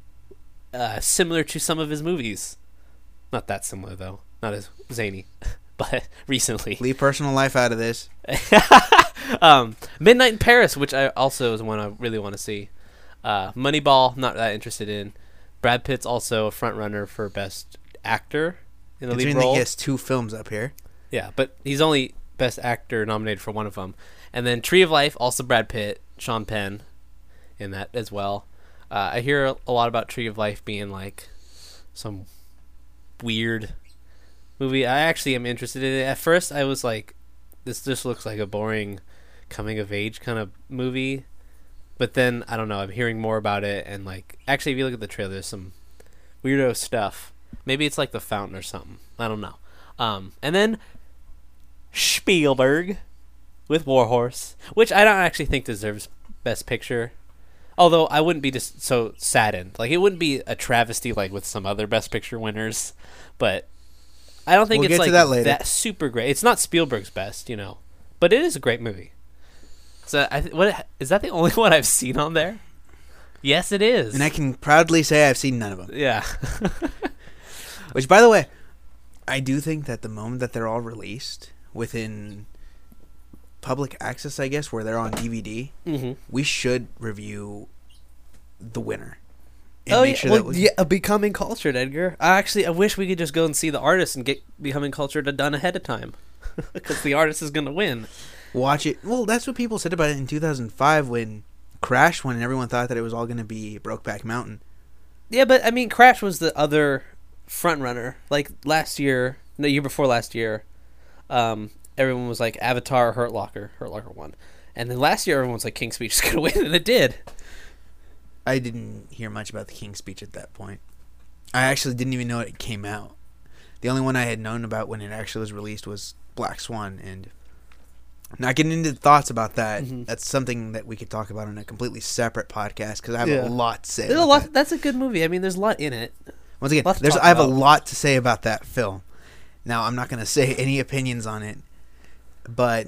uh, similar to some of his movies. Not that similar, though. Not as zany. But recently. leave personal life out of this. um, Midnight in Paris, which I also is one I really want to see. Uh, Moneyball, not that interested in. Brad Pitt's also a front runner for best actor in the lead Considering that role. he has two films up here. Yeah, but he's only Best Actor nominated for one of them. And then Tree of Life, also Brad Pitt, Sean Penn in that as well. Uh, I hear a lot about Tree of Life being like some weird movie. I actually am interested in it. At first, I was like, this just looks like a boring coming of age kind of movie. But then, I don't know, I'm hearing more about it. And like, actually, if you look at the trailer, there's some weirdo stuff. Maybe it's like The Fountain or something. I don't know. Um, and then Spielberg with Warhorse, which I don't actually think deserves Best Picture. Although I wouldn't be just so saddened. Like, it wouldn't be a travesty like with some other Best Picture winners. But I don't think We'll it's get like to that later. that super great. It's not Spielberg's best, you know. But it is a great movie. So I th- what is that the only one I've seen on there? Yes, it is. And I can proudly say I've seen none of them. Yeah. Which, by the way, I do think that the moment that they're all released within public access, I guess, where they're on D V D, mm-hmm. we should review the winner. And Oh make yeah, sure well, that we- yeah, Becoming Cultured, Edgar. I actually, I wish we could just go and see the artist and get Becoming Cultured done ahead of time, because the artist is going to win. watch it. Well, that's what people said about it in two thousand five when Crash won, and everyone thought that it was all going to be Brokeback Mountain. Yeah, but I mean, Crash was the other front runner. Like last year, no, year before last year, um, everyone was like Avatar, Hurt Locker, Hurt Locker won, and then last year everyone was like King's Speech is going to win, and it did. I didn't hear much about the King's Speech at that point. I actually didn't even know it came out. The only one I had known about when it actually was released was Black Swan, and not getting into thoughts about that. Mm-hmm. That's something that we could talk about on a completely separate podcast because I have Yeah. a lot to say. There's a about lot. that. That's a good movie. I mean, there's a lot in it. Once again, lot to there's talk I have a about. lot to say about that film. Now, I'm not going to say any opinions on it, but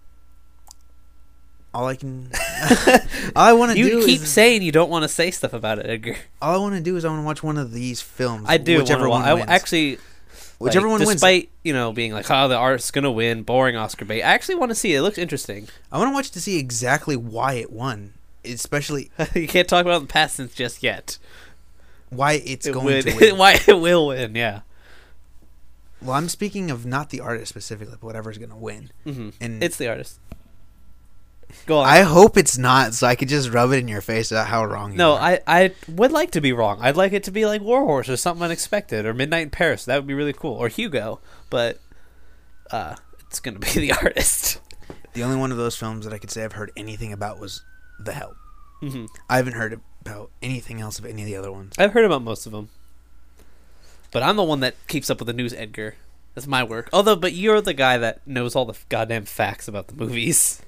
all I can, all I want to do You keep is saying you don't want to say stuff about it, Edgar. all I want to do is I want to watch one of these films. I do. whichever wanna, one I wins. actually. whichever like, one wins. despite you know being like, oh, the artist's gonna win, boring Oscar bait. I actually want to see it. It looks interesting. I want to watch to see exactly why it won, especially You can't talk about the past tense just yet. why it's It going would- to win. Why it will win? Yeah. Well, I'm speaking of not the artist specifically, but whatever's going to win. Mm-hmm. And It's the artist. Go on. I hope it's not, so I could just rub it in your face about how wrong you no, are. I, I would like to be wrong. I'd like it to be like Warhorse or something unexpected or Midnight in Paris. That would be really cool. Or Hugo, but uh, it's gonna be the artist. The only one of those films that I could say I've heard anything about was The Help. Mm-hmm. I haven't heard about anything else of any of the other ones. I've heard about most of them, but I'm the one that keeps up with the news, Edgar. That's my work. Although, but you're the guy that knows all the goddamn facts about the movies.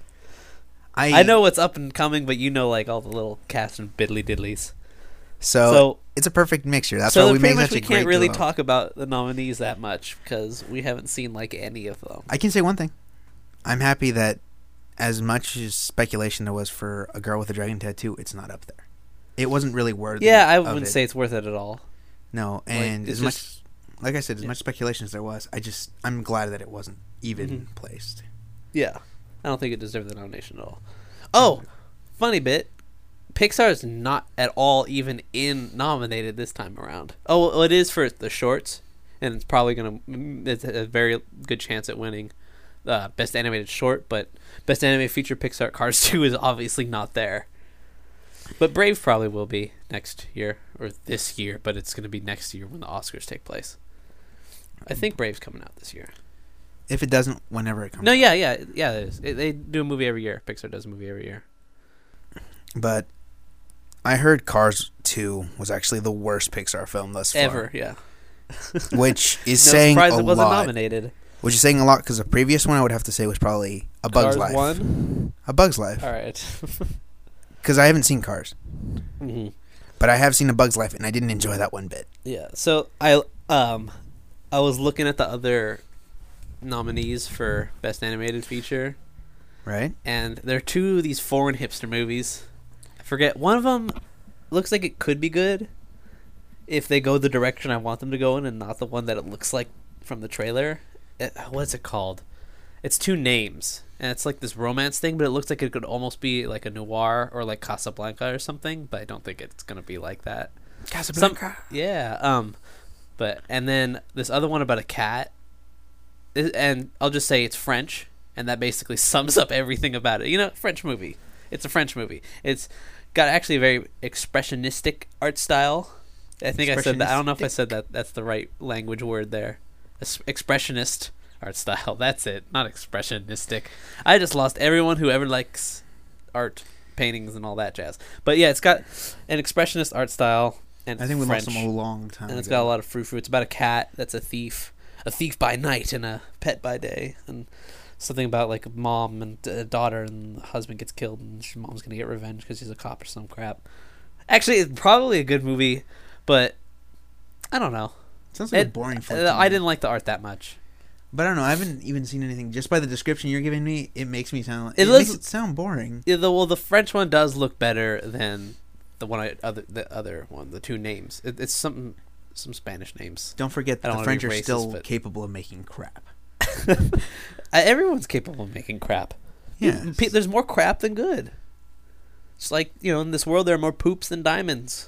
I, I know what's up and coming, but you know like all the little cast and biddly diddlies. So, So- it's a perfect mixture. That's so why then we pretty make much such we a great can't really duo. talk about the nominees that much because we haven't seen like any of them. I can say one thing. I'm happy that as much as speculation there was for A Girl with a Dragon Tattoo, it's not up there. It wasn't really worthy. Yeah, I of wouldn't it. say it's worth it at all. No, and it's as much, just- like I said, as yeah. much speculation as there was, I just I'm glad that it wasn't even Mhm. placed. Yeah, I don't think it deserved the nomination at all. Oh, funny bit. Pixar is not at all even in nominated this time around. Oh, well, it is for the shorts, and it's probably gonna. It's a very good chance at winning uh, best animated short, but best animated feature Pixar Cars two is obviously not there. But Brave probably will be next year or this year, but it's gonna be next year when the Oscars take place. I think Brave's coming out this year. If it doesn't, whenever it comes. No, yeah, yeah, yeah. It is. It, they do a movie every year. Pixar does a movie every year. But I heard Cars two was actually the worst Pixar film thus far. Ever, yeah. Which is No saying surprise a it wasn't lot. nominated. Which is saying a lot because the previous one I would have to say was probably A Bug's Cars Life. one. A Bug's Life. All right. Because I haven't seen Cars. hmm But I have seen A Bug's Life, and I didn't enjoy that one bit. Yeah. So I um I was looking at the other nominees for best animated feature, Right? and there are two of these foreign hipster movies. I forget one of them. Looks like it could be good if they go the direction I want them to go in, and not the one that it looks like from the trailer. It, what's it called? It's two names, and it's like this romance thing, but it looks like it could almost be like a noir or like Casablanca or something. But I don't think it's gonna be like that. Some, yeah. Um. But and then this other one about a cat. and I'll just say it's French, and that basically sums up everything about it. You know, French movie. It's a French movie. It's got actually a very expressionistic art style. I think I said that. I don't know if I said that. That's the right language word there. Es- Expressionist art style. That's it. Not expressionistic. I just lost everyone who ever likes art, paintings, and all that jazz. But yeah, it's got an expressionist art style. And I think we French, lost them a long time and it's ago. got a lot of frou frou. It's about a cat that's a thief, a thief by night and a pet by day, and something about like a mom and a daughter, and the husband gets killed, and her mom's gonna get revenge because he's a cop or some crap. Actually, it's probably a good movie, but I don't know. Sounds like It- a boring. uh, flick to I me. didn't like the art that much. But I don't know. I haven't even seen anything. Just by the description you're giving me, it makes me sound. It It, looks- makes it sound boring. Yeah, the, well, the French one does look better than the one I other the other one. The two names. It, it's some some Spanish names. Don't forget I that don't the wanna be French are racist, still but- capable of making crap. I, everyone's capable of making crap. Yeah. Pe- There's more crap than good. It's like, you know, in this world there are more poops than diamonds.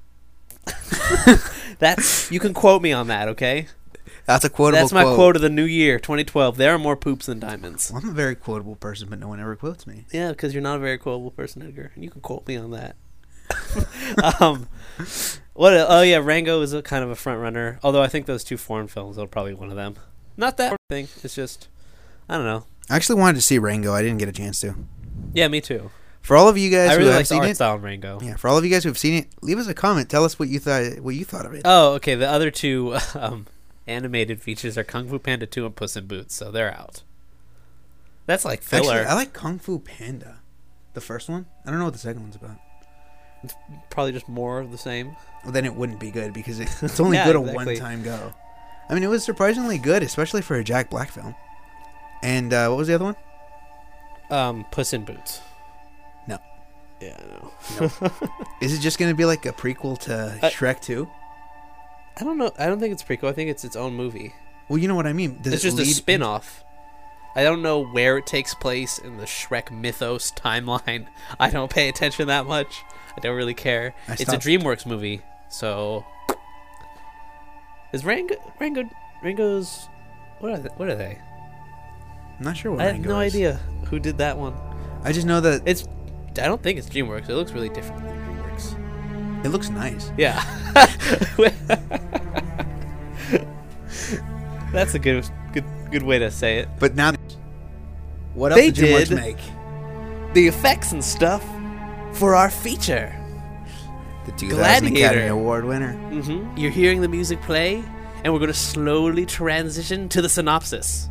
That's you can quote me on that, okay? That's a quotable That's my quote. quote of the new year, twenty twelve. There are more poops than diamonds. Well, I'm a very quotable person, but no one ever quotes me. Yeah, because you're not a very quotable person, Edgar, and you can quote me on that. um, what? Oh yeah, Rango is a kind of a front runner. Although I think those two foreign films are probably one of them. Not that thing. It's just I don't know. I actually wanted to see Rango. I didn't get a chance to. Yeah, me too. For all of you guys I who really have like the seen art it, style in Rango. yeah. For all of you guys who have seen it, leave us a comment. Tell us what you thought. What you thought of it. Oh, okay. The other two um, animated features are Kung Fu Panda two and Puss in Boots, so they're out. That's like filler. Actually, I like Kung Fu Panda, the first one. I don't know what the second one's about. Probably just more of the same. Well, then it wouldn't be good because it, it's only Yeah, good exactly. a one-time go. I mean, it was surprisingly good, especially for a Jack Black film. And uh, what was the other one? Um, Puss in Boots. No. Yeah, I know. Is it just going to be like a prequel to Uh, Shrek two? I don't know. I don't think it's prequel. I think it's its own movie. Well, you know what I mean. Does It's it just a lead- spin-off. I don't know where it takes place in the Shrek mythos timeline. I don't pay attention that much. I don't really care. I It's a stopped- DreamWorks movie, so is Rango Rango Rango's what are they? What are they? I'm not sure what I have Rango no is. idea who did that one. I just know that It's I don't think it's DreamWorks. It looks really different than DreamWorks. it looks nice. Yeah. That's a good good good way to say it. But now, what else They did DreamWorks did. make? The effects and stuff for our feature. The two thousand Academy Gladiator. Award winner. Mm-hmm. You're hearing the music play, and we're going to slowly transition to the synopsis.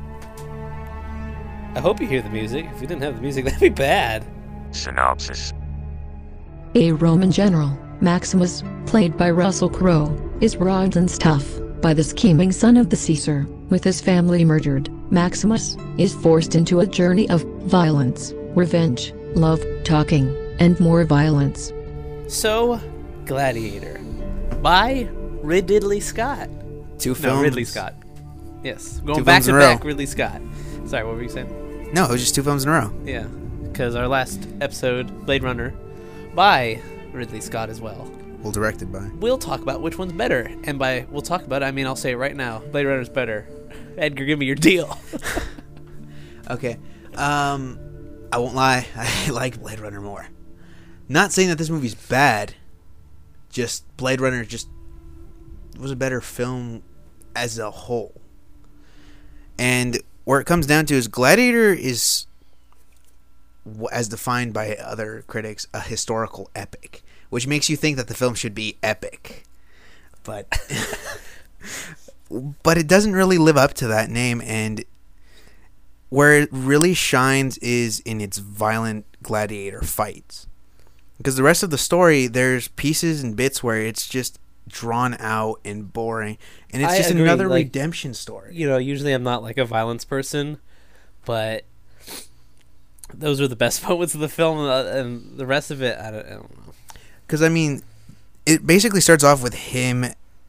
I hope you hear the music. If you didn't have the music, that'd be bad. Synopsis. A Roman general, Maximus, played by Russell Crowe, is robbed and stuff by the scheming son of the Caesar. With his family murdered, Maximus is forced into a journey of violence, revenge, love, talking, and more violence. So, Gladiator, by Ridley Scott. Two No, films. Ridley Scott. Yes, going Two back films to in a back, row. Ridley Scott. Sorry, what were you saying? No, it was just two films in a row. Yeah, because our last episode, Blade Runner, by Ridley Scott as well. Well, directed by. We'll talk about which one's better, and by we'll talk about it, I mean I'll say it right now. Blade Runner's better. Edgar, give me your deal. Okay. Um, I won't lie. I like Blade Runner more. Not saying that this movie's bad. Just Blade Runner just was a better film as a whole. And where it comes down to is Gladiator is, w- as defined by other critics, a historical epic, which makes you think that the film should be epic. But but it doesn't really live up to that name, and where it really shines is in its violent gladiator fights. Because the rest of the story, there's pieces and bits where it's just drawn out and boring, and it's I just agree, another like- redemption story. You know, usually I'm not like a violence person, but those are the best moments of the film, uh, and the rest of it, I don't, I don't know. Because, I mean, it basically starts off with him,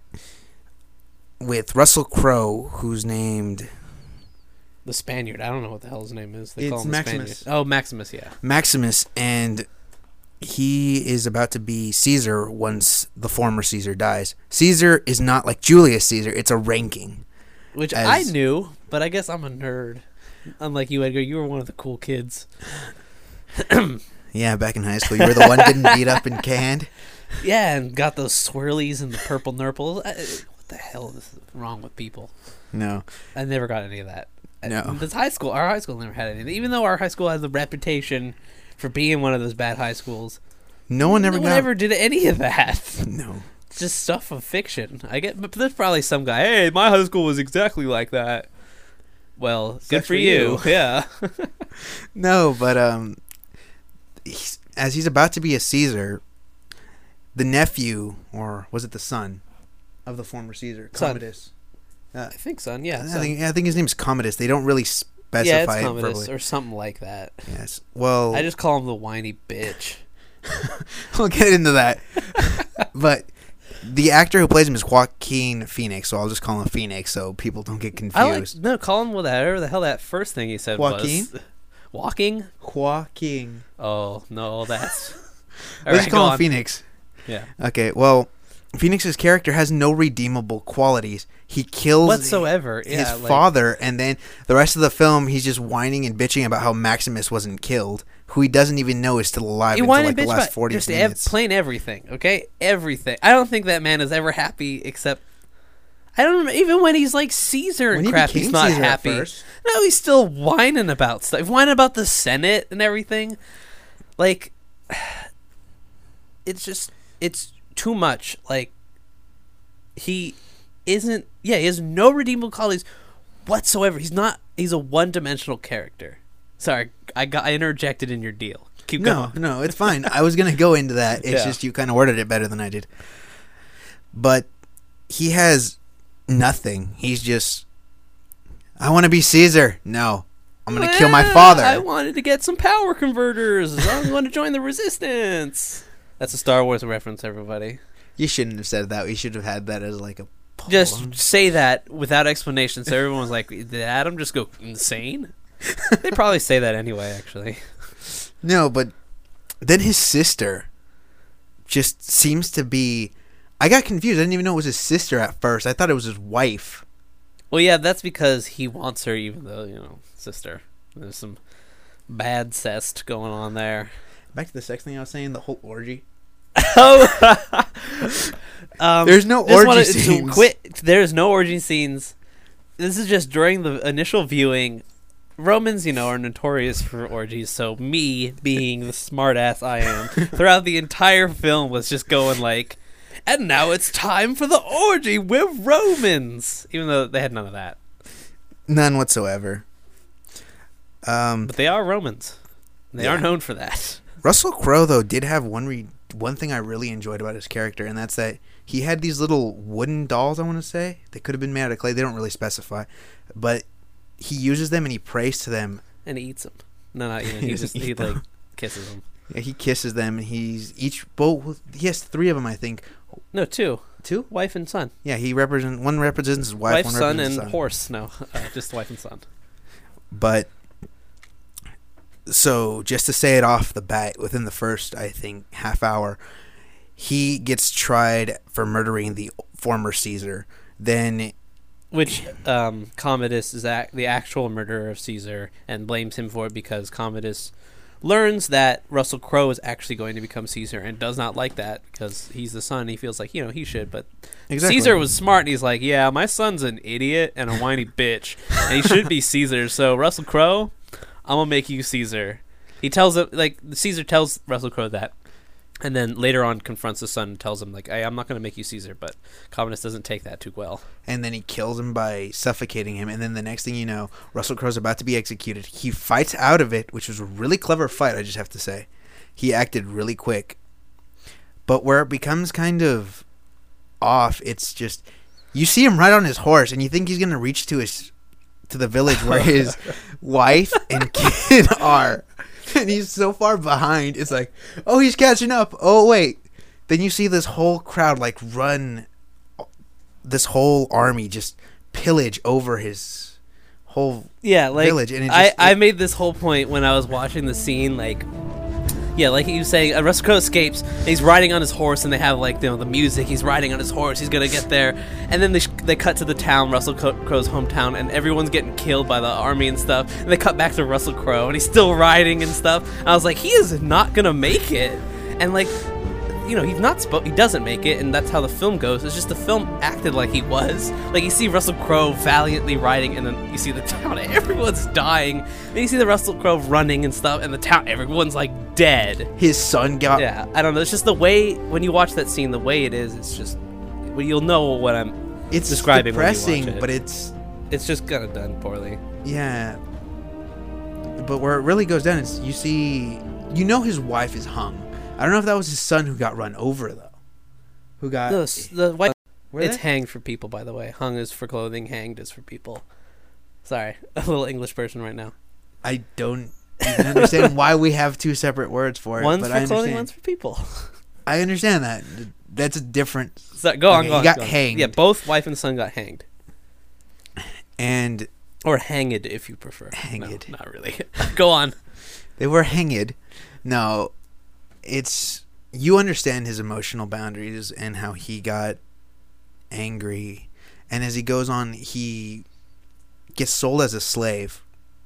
with Russell Crowe, who's named The Spaniard, I don't know what the hell his name is. They It's call him Maximus. the Spaniard. Oh, Maximus, yeah. Maximus, and he is about to be Caesar once the former Caesar dies. Caesar is not like Julius Caesar, it's a ranking. which As- I knew, but I guess I'm a nerd. Unlike you, Edgar, you were one of the cool kids. Yeah, back in high school, you were the one getting beat up and canned. Yeah, and got those swirlies and the purple nurples. I, what the hell is wrong with people? No. I never got any of that. No. This high school, our high school never had anything. Even though our high school has a reputation for being one of those bad high schools, No one ever no got... one ever did any of that. No. It's just stuff of fiction. I get, but there's probably some guy. Hey, my high school was exactly like that. Well, good Sucks for for you. you. Yeah. No, but um, he's, as he's about to be a Caesar, the nephew, or was it the son, of the former Caesar, Son. Commodus. Uh, I think son. Yeah. I son. think I think his name is Commodus. They don't really specify yeah, it's it Commodus verbally. or something like that. Yes. Well, I just call him the whiny bitch. we'll get into that. But the actor who plays him is Joaquin Phoenix, so I'll just call him Phoenix so people don't get I like confused. no, call him whatever the hell that first thing he said Joaquin? was. Walking? Joaquin. Oh no, that's. All Let's right, just go call him on. Phoenix. Yeah. Okay, well, Phoenix's character has no redeemable qualities. He kills Whatsoever. his Yeah, like- father, and then the rest of the film, he's just whining and bitching about how Maximus wasn't killed, who he doesn't even know is still alive You until want like to the bitch last about forty just ev- minutes. plain everything, okay? Everything. I don't think that man is ever happy except. I don't know, even when he's like Caesar and When he crap, he's became not Caesar at happy. first. No, he's still whining about stuff. Whining about the Senate and everything. Like, it's just, it's too much. Like, he isn't, yeah, he has no redeemable qualities whatsoever. He's not, he's a one-dimensional character. Sorry, I got, I interjected in your deal. Keep No, going. no, it's fine. I was going to go into that. It's Yeah. just you kind of worded it better than I did. But he has nothing. He's just, I want to be Caesar. No, I'm going to kill my Ah, father. I wanted to get some power converters. I'm going to join the resistance. That's a Star Wars reference, everybody. You shouldn't have said that. We should have had that as like a poem. Just say that without explanation, so everyone was like, "Did Adam just go insane?" They probably say that anyway, actually. No, but then his sister just seems to be... I got confused. I didn't even know it was his sister at first. I thought it was his wife. Well, yeah, that's because he wants her, even though, you know, sister. There's some bad cest going on there. Back to the sex thing I was saying, the whole orgy. Oh, um, There's no just orgy wanna- scenes. Quit. There's no orgy scenes. This is just during the initial viewing. Romans, you know, are notorious for orgies. So me, being the smartass I am, throughout the entire film was just going like, "And now it's time for the orgy with Romans," even though they had none of that. None whatsoever. Um, But they are Romans. They Yeah. are known for that. Russell Crowe, though, did have one re- one thing I really enjoyed about his character, and that's that he had these little wooden dolls, I want to say. They could have been made out of clay. They don't really specify. But he uses them and he prays to them. And he eats them. No, not even. He He just doesn't he eat like them. kisses them. Yeah, he kisses them, and he's each... Both, he has three of them, I think. No, two. Two? Wife and son. Yeah, he represents... One represents his wife, Wife, one son, represents and his son. horse. No, uh, just wife and son. But... So, just to say it off the bat, within the first, I think, half hour, he gets tried for murdering the former Caesar. Then... Which um, Commodus is ac- the actual murderer of Caesar and blames him for it because Commodus learns that Russell Crowe is actually going to become Caesar and does not like that because he's the son. He feels like, you know, he should. But Exactly. Caesar was smart and he's like, yeah, my son's an idiot and a whiny bitch and he should be Caesar. So Russell Crowe, I'm going to make you Caesar. He tells him, like, Caesar tells Russell Crowe that. And then later on confronts his son and tells him, like, hey, I'm not going to make you Caesar. But Commodus doesn't take that too well. And then he kills him by suffocating him. And then the next thing you know, Russell Crowe's about to be executed. He fights out of it, which was a really clever fight, I just have to say. He acted really quick. But where it becomes kind of off, it's just... You see him ride on his horse, and you think he's going to reach to his to the village where his wife and kid are. And he's so far behind. It's like, oh, he's catching up. Oh, wait. Then you see this whole crowd, like, run... This whole army just pillage over his whole Yeah, like village, and it I, just- I it- made this whole point when I was watching the scene. Like, Yeah, like he was saying, uh, Russell Crowe escapes, and he's riding on his horse, and they have, like, you know, the music, he's riding on his horse, he's gonna get there, and then they, sh- they cut to the town, Russell Crowe's hometown, and everyone's getting killed by the army and stuff, and they cut back to Russell Crowe, and he's still riding and stuff, and I was like, he is not gonna make it, and, like, you know, he's not spo- he doesn't make it, and that's how the film goes. It's just the film acted like he was. Like, you see Russell Crowe valiantly riding, and then you see the town, everyone's dying. And you see the Russell Crowe running and stuff, and the town, everyone's, like, dead. His son got... Yeah, I don't know. It's just the way, when you watch that scene, the way it is, it's just, well, you'll know what I'm It's describing depressing, when you watch it. but it's... It's just kind of done poorly. Yeah. But where it really goes down is you see... You know his wife is hung. I don't know if that was his son who got run over, though. Who got... The, the white... Were It's they? hanged for people, by the way. Hung is for clothing, hanged is for people. Sorry, a little English person right now. I don't even understand why we have two separate words for it. One's but for I clothing, understand. one's for people. I understand that. That's a different... So, go on, Okay, go he on. got go on. hanged. Yeah, both wife and son got hanged. And Or hanged, if you prefer. Hanged. No, not really. Go on. they were hanged. No, it's... You understand his emotional boundaries and how he got angry. And as he goes on, he gets sold as a slave.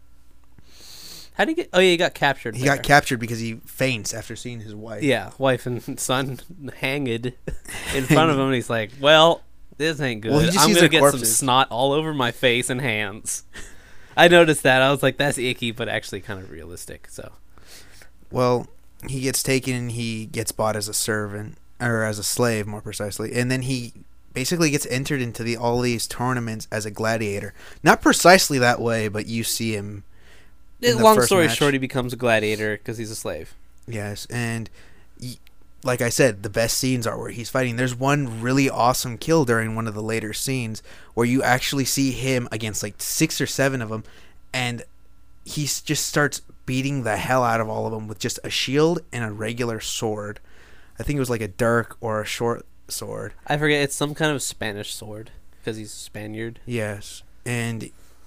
How do you get... Oh, yeah, he got captured. He there. got captured because he faints after seeing his wife. Yeah, wife and son hanged in front of him, and he's like, well, this ain't good. Well, he just I'm sees going to their get some corpses. snot all over my face and hands. I noticed that. I was like, that's icky, but actually kind of realistic, so... Well, he gets taken and he gets bought as a servant, or as a slave, more precisely. And then he basically gets entered into the all these tournaments as a gladiator. Not precisely that way, but you see him in the Long first story match. short, he becomes a gladiator because he's a slave. Yes, and y- like I said, the best scenes are where he's fighting. There's one really awesome kill during one of the later scenes where you actually see him against like six or seven of them, and he s- just starts beating the hell out of all of them with just a shield and a regular sword. I think it was like a dirk or a short sword. I forget, it's some kind of Spanish sword because he's Spaniard. Yes, and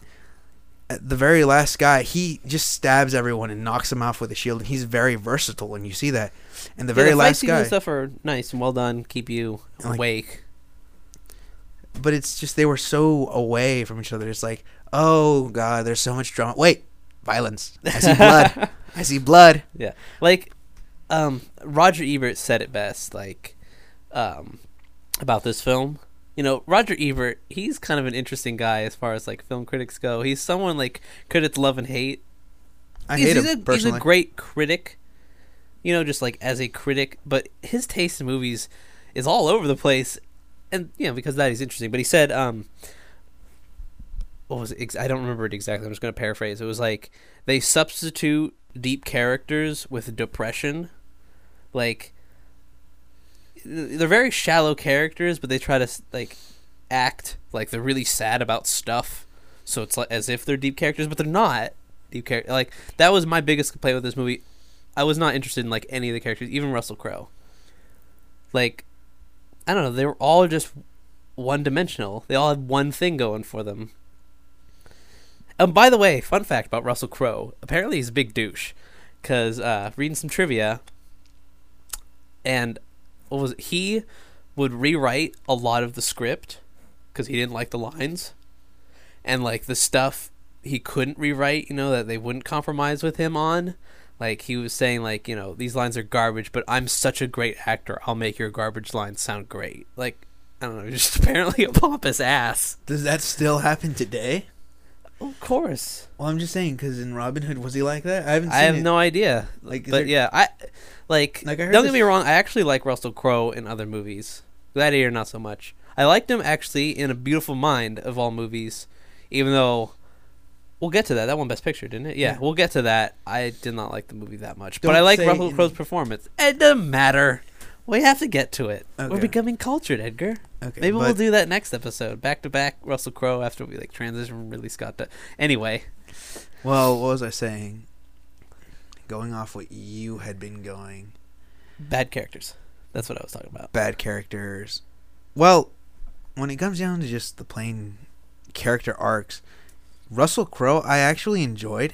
at the very last guy, he just stabs everyone and knocks them off with a shield, and he's very versatile when you see that. And the Yeah, very the fight last scenes guy, and stuff are nice and well done, keep you Like- awake. but it's just they were so away from each other. It's like, oh god, there's so much drama. Wait, violence. I see blood. I see blood. Yeah, like um, Roger Ebert said it best, like um, about this film. You know, Roger Ebert, he's kind of an interesting guy as far as like film critics go. He's someone like critics love and hate. I he's, hate he's him a, personally. He's a great critic, you know, just like as a critic. But his taste in movies is all over the place, and you know because of that he's interesting. But he said, um, what was it? Ex- I don't remember it exactly. I'm just going to paraphrase. It was like they substitute deep characters with depression, like they're very shallow characters, but they try to like act like they're really sad about stuff. So it's like as if they're deep characters, but they're not deep characters. Like that was my biggest complaint with this movie. I was not interested in like any of the characters, even Russell Crowe. Like, I don't know, they were all just one-dimensional. They all had one thing going for them. Um, by the way, fun fact about Russell Crowe. Apparently he's a big douche. Because, uh, reading some trivia, and what was it? He would rewrite a lot of the script because he didn't like the lines. And, like, the stuff he couldn't rewrite, you know, that they wouldn't compromise with him on. Like, he was saying, like, you know, these lines are garbage, but I'm such a great actor, I'll make your garbage lines sound great. Like, I don't know, just apparently a pompous ass. Does that still happen today? Of course. Well, I'm just saying, because in Robin Hood, was he like that? I haven't seen I have it. no idea. Like, is but there- yeah, I like. Like, I heard don't this- get me wrong. I actually like Russell Crowe in other movies. Gladiator, not so much. I liked him actually in A Beautiful Mind of all movies, even though we'll get to that. That won Best Picture, didn't it? Yeah, Yeah. we'll get to that. I did not like the movie that much, Don't but I like say Russell in- Crowe's performance. It doesn't matter. We have to get to it. We're Okay. becoming cultured, Edgar. Okay, Maybe we'll but- do that next episode, back to back. Russell Crowe after we like transition from Ridley Scott to anyway. Well, what was I saying? Going off what you had been going. Bad characters. That's what I was talking about. Bad characters. Well, when it comes down to just the plain character arcs, Russell Crowe I actually enjoyed,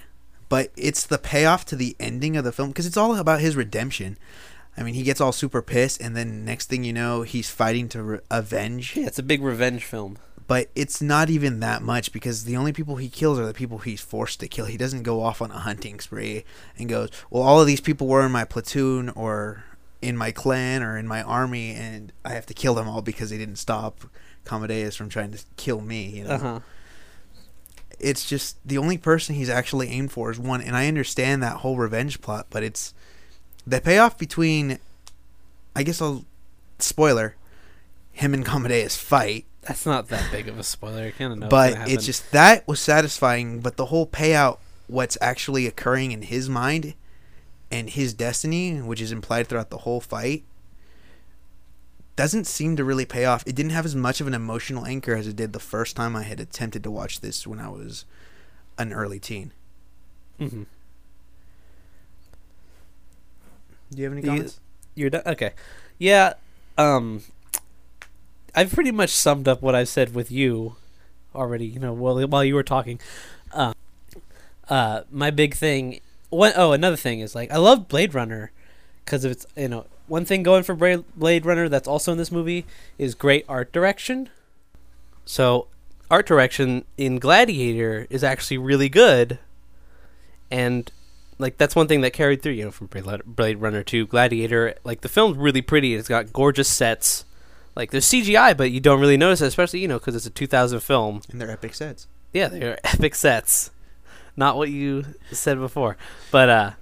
but it's the payoff to the ending of the film, because it's all about his redemption. I mean, he gets all super pissed, and then next thing you know, he's fighting to re- avenge. Yeah, it's a big revenge film. But it's not even that much, because the only people he kills are the people he's forced to kill. He doesn't go off on a hunting spree and goes, well, all of these people were in my platoon or in my clan or in my army, and I have to kill them all because they didn't stop Commodus from trying to kill me. You know, Uh-huh. it's just the only person he's actually aimed for is one, and I understand that whole revenge plot, but it's the payoff between, I guess I'll spoiler, him and Commodus fight. That's not that big of a spoiler. I kind of know. But what's gonna it's happen. just that was satisfying. But the whole payout, what's actually occurring in his mind and his destiny, which is implied throughout the whole fight, doesn't seem to really pay off. It didn't have as much of an emotional anchor as it did the first time I had attempted to watch this when I was an early teen. Mm-hmm. Do you have any You- comments? You're done. Okay. Yeah. Um. I've pretty much summed up what I've said with you already. You know, while while you were talking. Uh, uh, my big thing. One, oh, another thing is like I love Blade Runner because of its. You know, one thing going for Bra- Blade Runner that's also in this movie is great art direction. So, art direction in Gladiator is actually really good, and like that's one thing that carried through, you know, from Blade Runner to Gladiator. Like the film's really pretty. It's got gorgeous sets. Like there's C G I, but you don't really notice it, especially, you know, because it's a two thousand film. And they're epic sets. Yeah, they're epic sets. Not what you said before, but uh,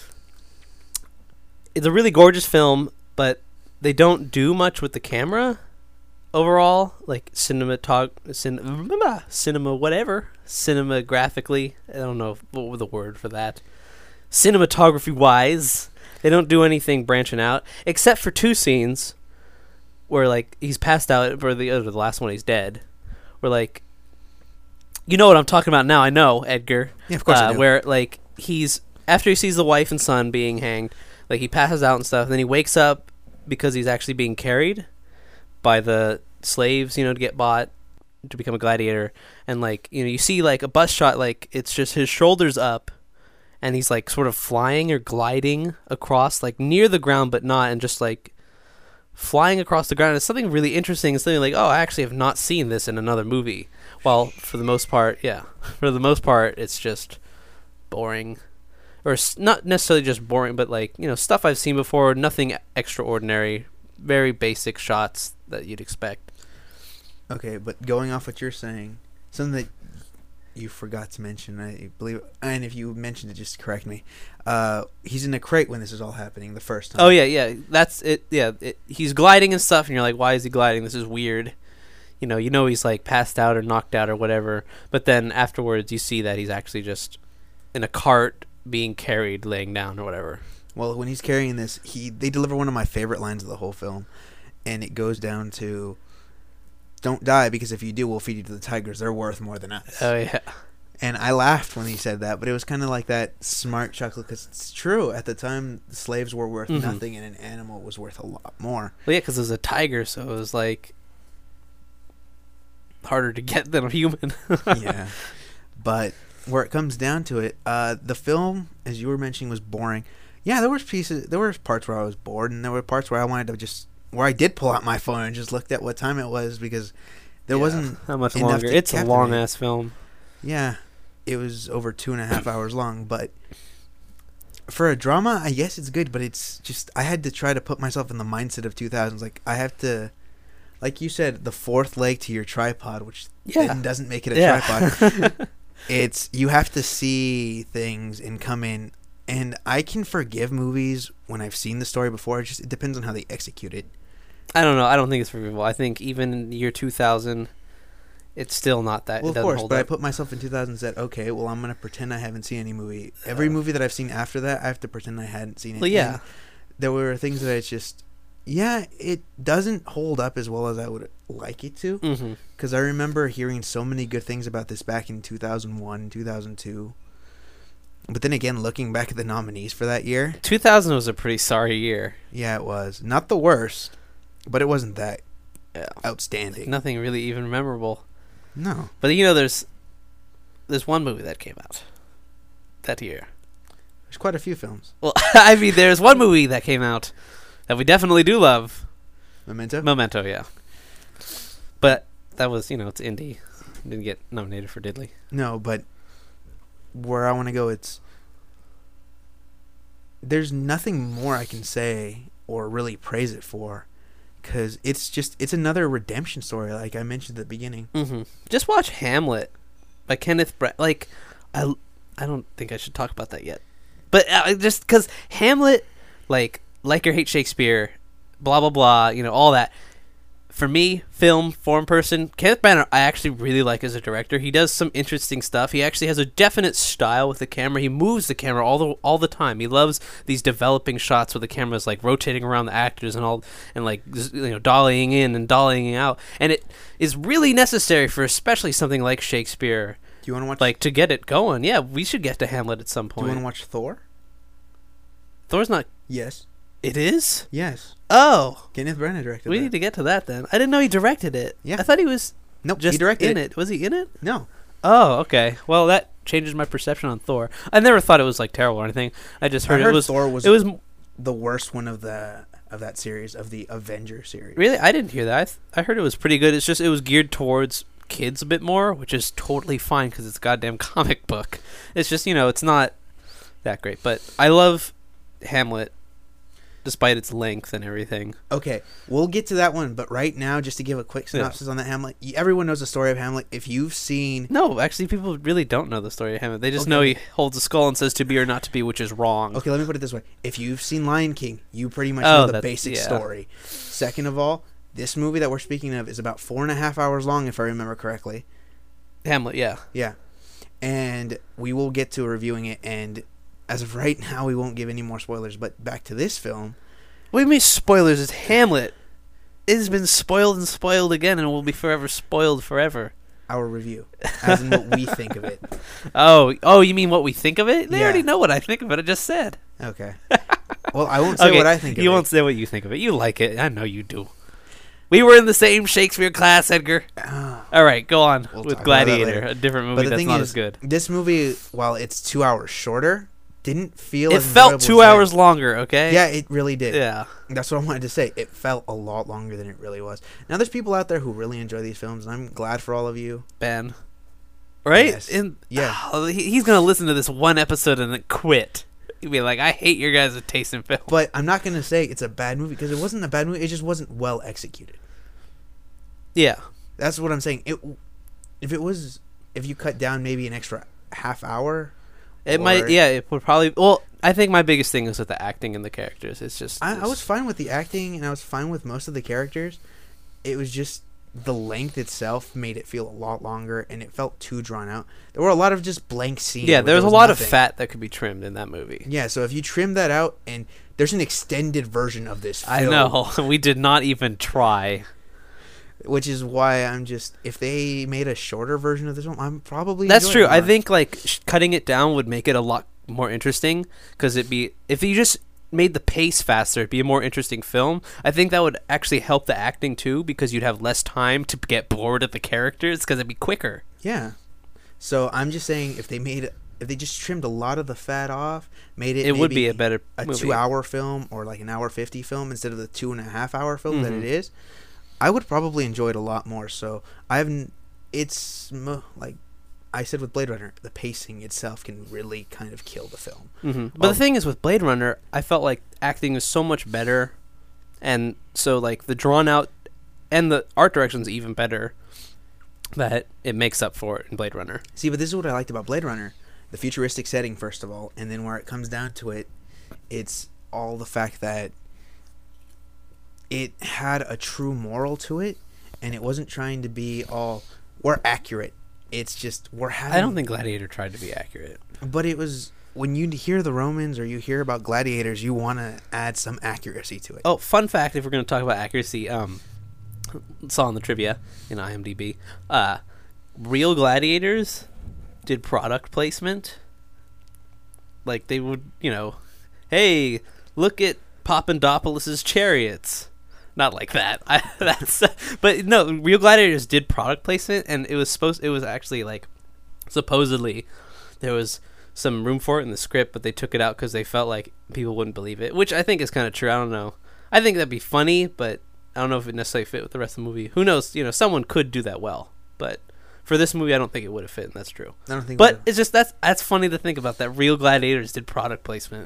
it's a really gorgeous film. But they don't do much with the camera overall, like cinematog, cin- cinema, whatever, cinematographically. I don't know what was the word for that. Cinematography wise, they don't do anything branching out except for two scenes where like he's passed out, or the other, the last one he's dead. Where like, you know what I'm talking about now. I know, Edgar. Yeah, of course I uh, do. Where like he's after he sees the wife and son being hanged, like he passes out and stuff, and then he wakes up because he's actually being carried by the slaves, you know, to get bought to become a gladiator. And like, you know, you see like a bus shot, like it's just his shoulders up, and he's like sort of flying or gliding across, like near the ground but not, and just like flying across the ground. It's something really interesting. It's something like, oh, I actually have not seen this in another movie. Well, for the most part, yeah, for the most part, it's just boring, or s- not necessarily just boring, but like, you know, stuff I've seen before. Nothing extraordinary. Very basic shots that you'd expect. Okay, but going off what you're saying, something that you forgot to mention, I believe, and if you mentioned it, just correct me. Uh, he's in a crate when this is all happening the first time. Oh yeah, yeah, that's it. Yeah, it, he's gliding and stuff, and you're like, why is he gliding? This is weird. You know, you know he's like passed out or knocked out or whatever. But then afterwards, you see that he's actually just in a cart being carried, laying down or whatever. Well, when he's carrying this, he they deliver one of my favorite lines of the whole film, and it goes down to, "Don't die, because if you do, we'll feed you to the tigers. They're worth more than us." Oh yeah. And I laughed when he said that, but it was kind of like that smart chuckle, because it's true. At the time, the slaves were worth Mhm. nothing, and an animal was worth a lot more. Well, yeah, because it was a tiger, so it was like harder to get than a human. Yeah. But where it comes down to it, uh, the film, as you were mentioning, was boring. Yeah, there was pieces, there were parts where I was bored, and there were parts where I wanted to just, where I did pull out my phone and just looked at what time it was, because there Yeah. wasn't How much enough longer? to It's a captivate. long ass film. Yeah, it was over two and a half hours long, but for a drama, I guess it's good, but it's just, I had to try to put myself in the mindset of two thousands. Like, I have to, like you said, the fourth leg to your tripod, which Yeah. then doesn't make it a Yeah. tripod. It's, you have to see things and come in, and I can forgive movies when I've seen the story before. It just, it depends on how they execute it. I don't know. I don't think it's forgivable. I think even in the year two thousand, it's still not that. Well, it of doesn't course, hold but I up. put myself in two thousand and said, okay, well, I'm going to pretend I haven't seen any movie. Every movie that I've seen after that, I have to pretend I hadn't seen it. Well, yeah. And there were things that it's just, yeah, it doesn't hold up as well as I would like it to. Mm-hmm. Because I remember hearing so many good things about this back in two thousand one, two thousand two. But then again, looking back at the nominees for that year, two thousand was a pretty sorry year. yeah, it was. Not the worst, but it wasn't that Yeah. outstanding. Nothing really even memorable. No. But you know, there's there's one movie that came out that year? There's quite a few films. Well, I mean, there's one movie that came out that we definitely do love. Memento? Memento, yeah. But that was, you know, it's indie. Didn't get nominated for Diddley. No, but where I want to go, it's... There's nothing more I can say or really praise it for. Because it's just, it's another redemption story, like I mentioned at the beginning. Mm-hmm. Just watch Hamlet by Kenneth Branagh. Like, I, I don't think I should talk about that yet. But uh, just because Hamlet, like, like or hate Shakespeare, blah, blah, blah, you know, all that. For me, film, form person, Kenneth Branagh I actually really like as a director. He does some interesting stuff. He actually has a definite style with the camera. He moves the camera all the all the time. He loves these developing shots where the camera's like rotating around the actors and all, and like, you know, dollying in and dollying out. And it is really necessary for especially something like Shakespeare. Do you want to watch... Like, to get it going. Yeah, we should get to Hamlet at some Do point. you want to watch Thor? Thor's not... Yes. It is? Yes. Oh. Kenneth Branagh directed We that. need to get to that then. I didn't know he directed it. Yeah. I thought he was Nope, just he directed in it. it. Was he in it? No. Oh, okay. Well, that changes my perception on Thor. I never thought it was like terrible or anything. I just heard, I heard it was Thor was it was the worst one of the of that series, of the Avenger series. really I didn't hear that. I, th- I heard it was pretty good. It's just it was geared towards kids a bit more, which is totally fine because it's a goddamn comic book. It's just, you know, it's not that great, but I love Hamlet despite its length and everything. Okay, we'll get to that one, but right now, just to give a quick synopsis Yeah. on that Hamlet, y- everyone knows the story of Hamlet. If you've seen... No, actually, people really don't know the story of Hamlet. They just Okay. know he holds a skull and says to be or not to be, which is wrong. Okay, let me put it this way. If you've seen Lion King, you pretty much Oh, know the that's- basic yeah. story. Second of all, this movie that we're speaking of is about four and a half hours long, if I remember correctly. Hamlet, yeah. Yeah. And we will get to reviewing it, and as of right now, we won't give any more spoilers, but back to this film... What do you mean spoilers? It's Hamlet. It has been spoiled and spoiled again and will be forever spoiled forever. Our review, as in what we think of it. Oh, oh, you mean what we think of it? They Yeah. already know what I think of it. I just said. Okay. Well, I won't say Okay, what I think of you it. won't say what you think of it. You like it. I know you do. We were in the same Shakespeare class, Edgar. Ah. All right, go on We'll with talk about that Gladiator, later. a different But movie the that's thing not is, as good. this movie, while it's two hours shorter, didn't feel It as felt enjoyable two as hours that. longer, okay? Yeah, it really did. Yeah. That's what I wanted to say. It felt a lot longer than it really was. Now, there's people out there who really enjoy these films, and I'm glad for all of you. Ben. Right? Yes. And, Yeah. oh, he- he's going to listen to this one episode and then quit. He'd be like, I hate your guys' taste in film. But I'm not going to say it's a bad movie, because it wasn't a bad movie. It just wasn't well executed. Yeah. That's what I'm saying. It, if it was, if you cut down maybe an extra half hour, It or- might, yeah, it would probably, well, I think my biggest thing is with the acting and the characters. It's just. I, I it's- was fine with the acting, and I was fine with most of the characters. It was just the length itself made it feel a lot longer, and it felt too drawn out. There were a lot of just blank scenes. Yeah, where there was a was lot of nothing. fat that could be trimmed in that movie. Yeah, so if you trim that out, and there's an extended version of this film. I know. We did not even try. Which is why I'm just, if they made a shorter version of this film, I'm probably That's enjoy true. it I more. think like sh- cutting it down would make it a lot more interesting because it'd be if you just made the pace faster, it'd be a more interesting film. I think that would actually help the acting too because you'd have less time to get bored of the characters because it'd be quicker. Yeah. So I'm just saying, if they made it, if they just trimmed a lot of the fat off, made it, It would maybe be a better a movie. two-hour film or like an hour fifty film instead of the two and a half hour film that Mhm. it is, I would probably enjoy it a lot more. So I haven't. It's mo- like I said with Blade Runner, the pacing itself can really kind of kill the film. Mm-hmm. But Oh. the thing is, with Blade Runner, I felt like acting was so much better, and so like the drawn out and the art direction's even better. That it makes up for it in Blade Runner. See, but this is what I liked about Blade Runner: the futuristic setting, first of all, and then where it comes down to it, it's all the fact that it had a true moral to it, and it wasn't trying to be all we're accurate. It's just we're having. I don't think Gladiator tried to be accurate. But it was when you hear the Romans or you hear about gladiators, you want to add some accuracy to it. Oh, fun fact! If we're going to talk about accuracy, um, saw in the trivia in IMDb, uh, real gladiators did product placement. Like they would, you know, hey, look at Papandopoulos's chariots. Not like that. I, that's, but no, real gladiators did product placement, and it was supposed. It was actually like, supposedly, there was some room for it in the script, but they took it out because they felt like people wouldn't believe it, which I think is kind of true. I don't know. I think that'd be funny, but I don't know if it necessarily fit with the rest of the movie. Who knows? You know, someone could do that well, but for this movie, I don't think it would have fit, and that's true. I don't think. But it it's just that's that's funny to think about that real gladiators did product placement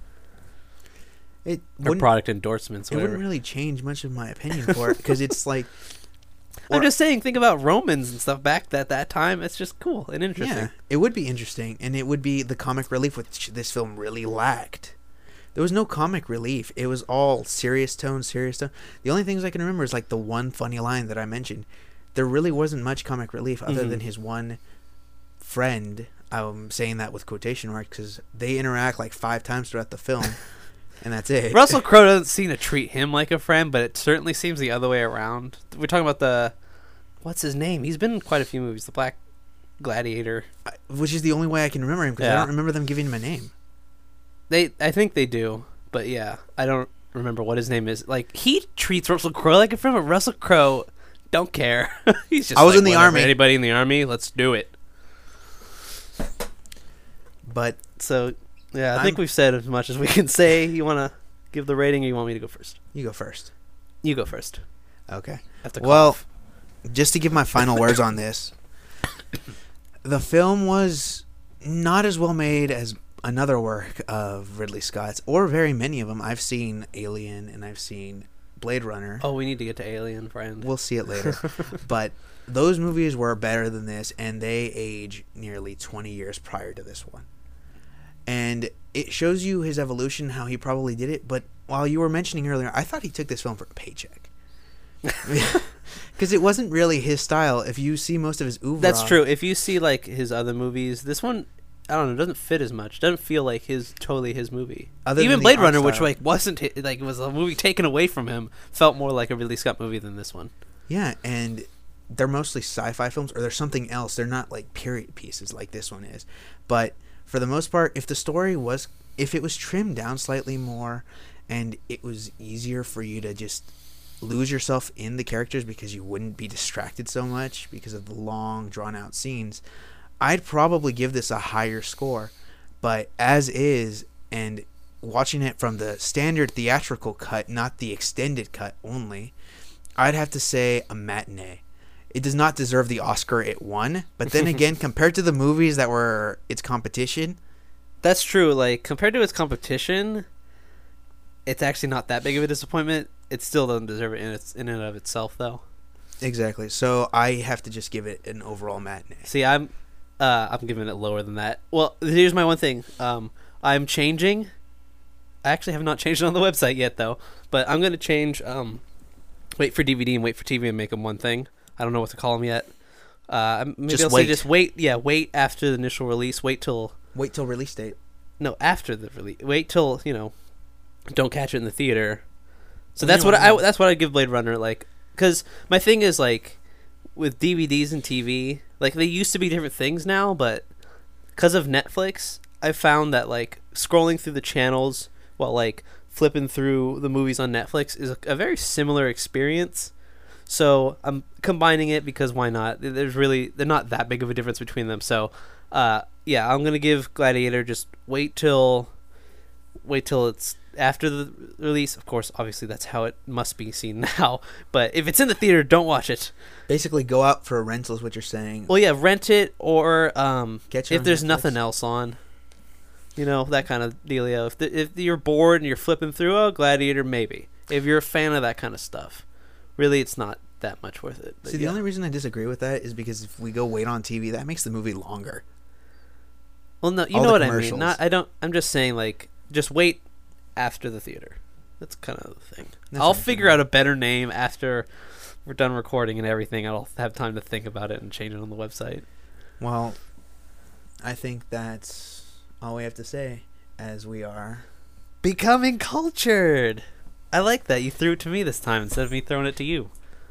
it or wouldn't, product endorsements. it Whatever. wouldn't really change much of my opinion for it because it's like. I'm or- just saying, think about Romans and stuff back at that time. It's just cool and interesting. Yeah, it would be interesting, and it would be the comic relief which this film really lacked. There was no comic relief. It was all serious tone, serious tone. The only things I can remember is like the one funny line that I mentioned. There really wasn't much comic relief other Mm-hmm. than his one friend. I'm saying that with quotation marks because they interact like five times throughout the film, and that's it. Russell Crowe doesn't seem to treat him like a friend, but it certainly seems the other way around. We're talking about the, what's his name? He's been in quite a few movies. The Black Gladiator. I- which is the only way I can remember him because I Yeah. don't remember them giving him a name. They, I think they do, but yeah, I don't remember what his name is. Like, he treats Russell Crowe like a friend, but Russell Crowe don't care. He's just I was like, in the "Whatever, army." Anybody in the army? Let's do it. But So, yeah, I think I'm- we've said as much as we can say. You want to give the rating, or you want me to go first? you go first. You go first. Okay. After Well, cough. just to give my final words on this, the film was not as well made as another work of Ridley Scott's, or very many of them. I've seen Alien and I've seen Blade Runner. Oh, we need to get to Alien, friend. We'll see it later. But those movies were better than this, and they age nearly twenty years prior to this one. And it shows you his evolution, how he probably did it. But while you were mentioning earlier, I thought he took this film for a paycheck. Because it wasn't really his style. If you see most of his oeuvre, That's true. If you see like his other movies, this one, I don't know, doesn't fit as much. Doesn't feel like his totally his movie. Other Even than the Blade art Runner, which style. like wasn't hi- like it was a movie taken away from him, felt more like a Ridley Scott movie than this one. Yeah, and they're mostly sci-fi films, or they're something else. They're not like period pieces like this one is. But for the most part, if the story was, if it was trimmed down slightly more, and it was easier for you to just lose yourself in the characters because you wouldn't be distracted so much because of the long, drawn-out scenes, I'd probably give this a higher score. But as is, and watching it from the standard theatrical cut, not the extended cut only, I'd have to say a matinee. It does not deserve the Oscar it won, but then again, compared to the movies that were its competition, That's true. Like compared to its competition, it's actually not that big of a disappointment. It still doesn't deserve it in its in and of itself, though. exactly. So I have to just give it an overall matinee. See, I'm uh, I'm giving it lower than that. Well, here's my one thing. Um, I'm changing. I actually have not changed it on the website yet, though. But I'm gonna change. Um, wait for D V D and wait for T V and make them one thing. I don't know what to call them yet. Uh, maybe Just I'll wait. say just wait. Yeah, wait after the initial release. Wait till Wait till release date. no after the release. Wait till you know. Don't catch it in the theater. So What do that's you what want? I that's what I give Blade Runner, like, because my thing is like with D V Ds and T V, like they used to be different things now, but because of Netflix, I've found that like scrolling through the channels while like flipping through the movies on Netflix is a, a very similar experience. So I'm combining it because why not? There's really they're not that big of a difference between them. So uh, yeah, I'm gonna give Gladiator just wait till wait till it's after the release. Of course, obviously that's how it must be seen now. But if it's in the theater, don't watch it. Basically, go out for a rental is what you're saying. Well, yeah, rent it or um, Get it if on there's Netflix. nothing else on. You know, that kind of dealio. If the, if you're bored and you're flipping through, oh, Gladiator, maybe. If you're a fan of that kind of stuff, really, it's not that much worth it. But See, yeah. the only reason I disagree with that is because if we go wait on T V, that makes the movie longer. Well, no, you all know the what I mean. commercials. Not, I don't. I'm just saying, like, just wait after the theater. That's kind of the thing. That's I'll understandable. figure out a better name after we're done recording and everything. I'll have time to think about it and change it on the website. Well, I think that's all we have to say as we are. Becoming cultured. I like that. You threw it to me this time instead of me throwing it to you.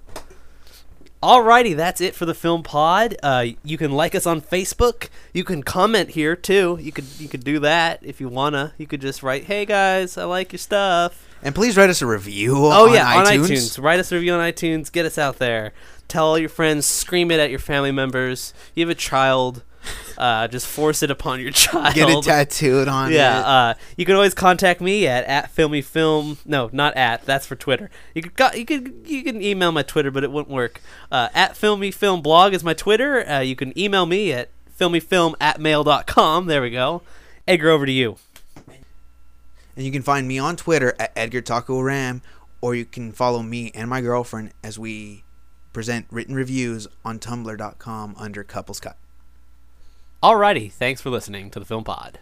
Alrighty, that's it for the Film Pod. Uh, you can like us on Facebook. You can comment here too. You could you could do that if you wanna. You could just write, "Hey guys, I like your stuff." And please write us a review Oh on yeah, iTunes. on iTunes. Write us a review on iTunes. Get us out there. Tell all your friends. Scream it at your family members. You have a child. Uh, just force it upon your child. Get it tattooed on Yeah, it. uh, you can always contact me at at filmyfilm. No, not at. That's for Twitter. You could go, you could you can email my Twitter, but it wouldn't work. Uh, at filmyfilmblog is my Twitter. Uh, you can email me at filmyfilm at mail dot com. There we go. Edgar, over to you. And you can find me on Twitter at Edgar Taco Ram, or you can follow me and my girlfriend as we present written reviews on tumblr dot com under Couples Cut. Alrighty, thanks for listening to the Film Pod.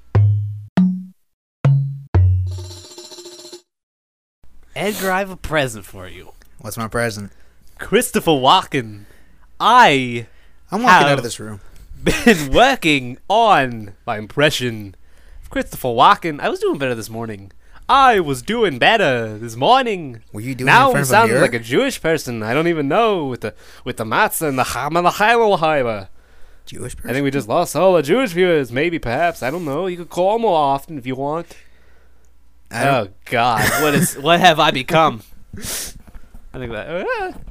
Edgar, I have a present for you. What's my present? Christopher Walken. I I'm walking Have- out of this room. been working on my impression of Christopher Walken. I was doing better this morning. I was doing better this morning. Were you doing now it in I'm front of a sounding mirror? like a Jewish person. I don't even know with the with the matzah and the ham and the chayla. Jewish person? I think we just lost all the Jewish viewers. Maybe, perhaps. I don't know. You could call more often if you want. I don't, Oh God, what is what have I become? I think that. Uh,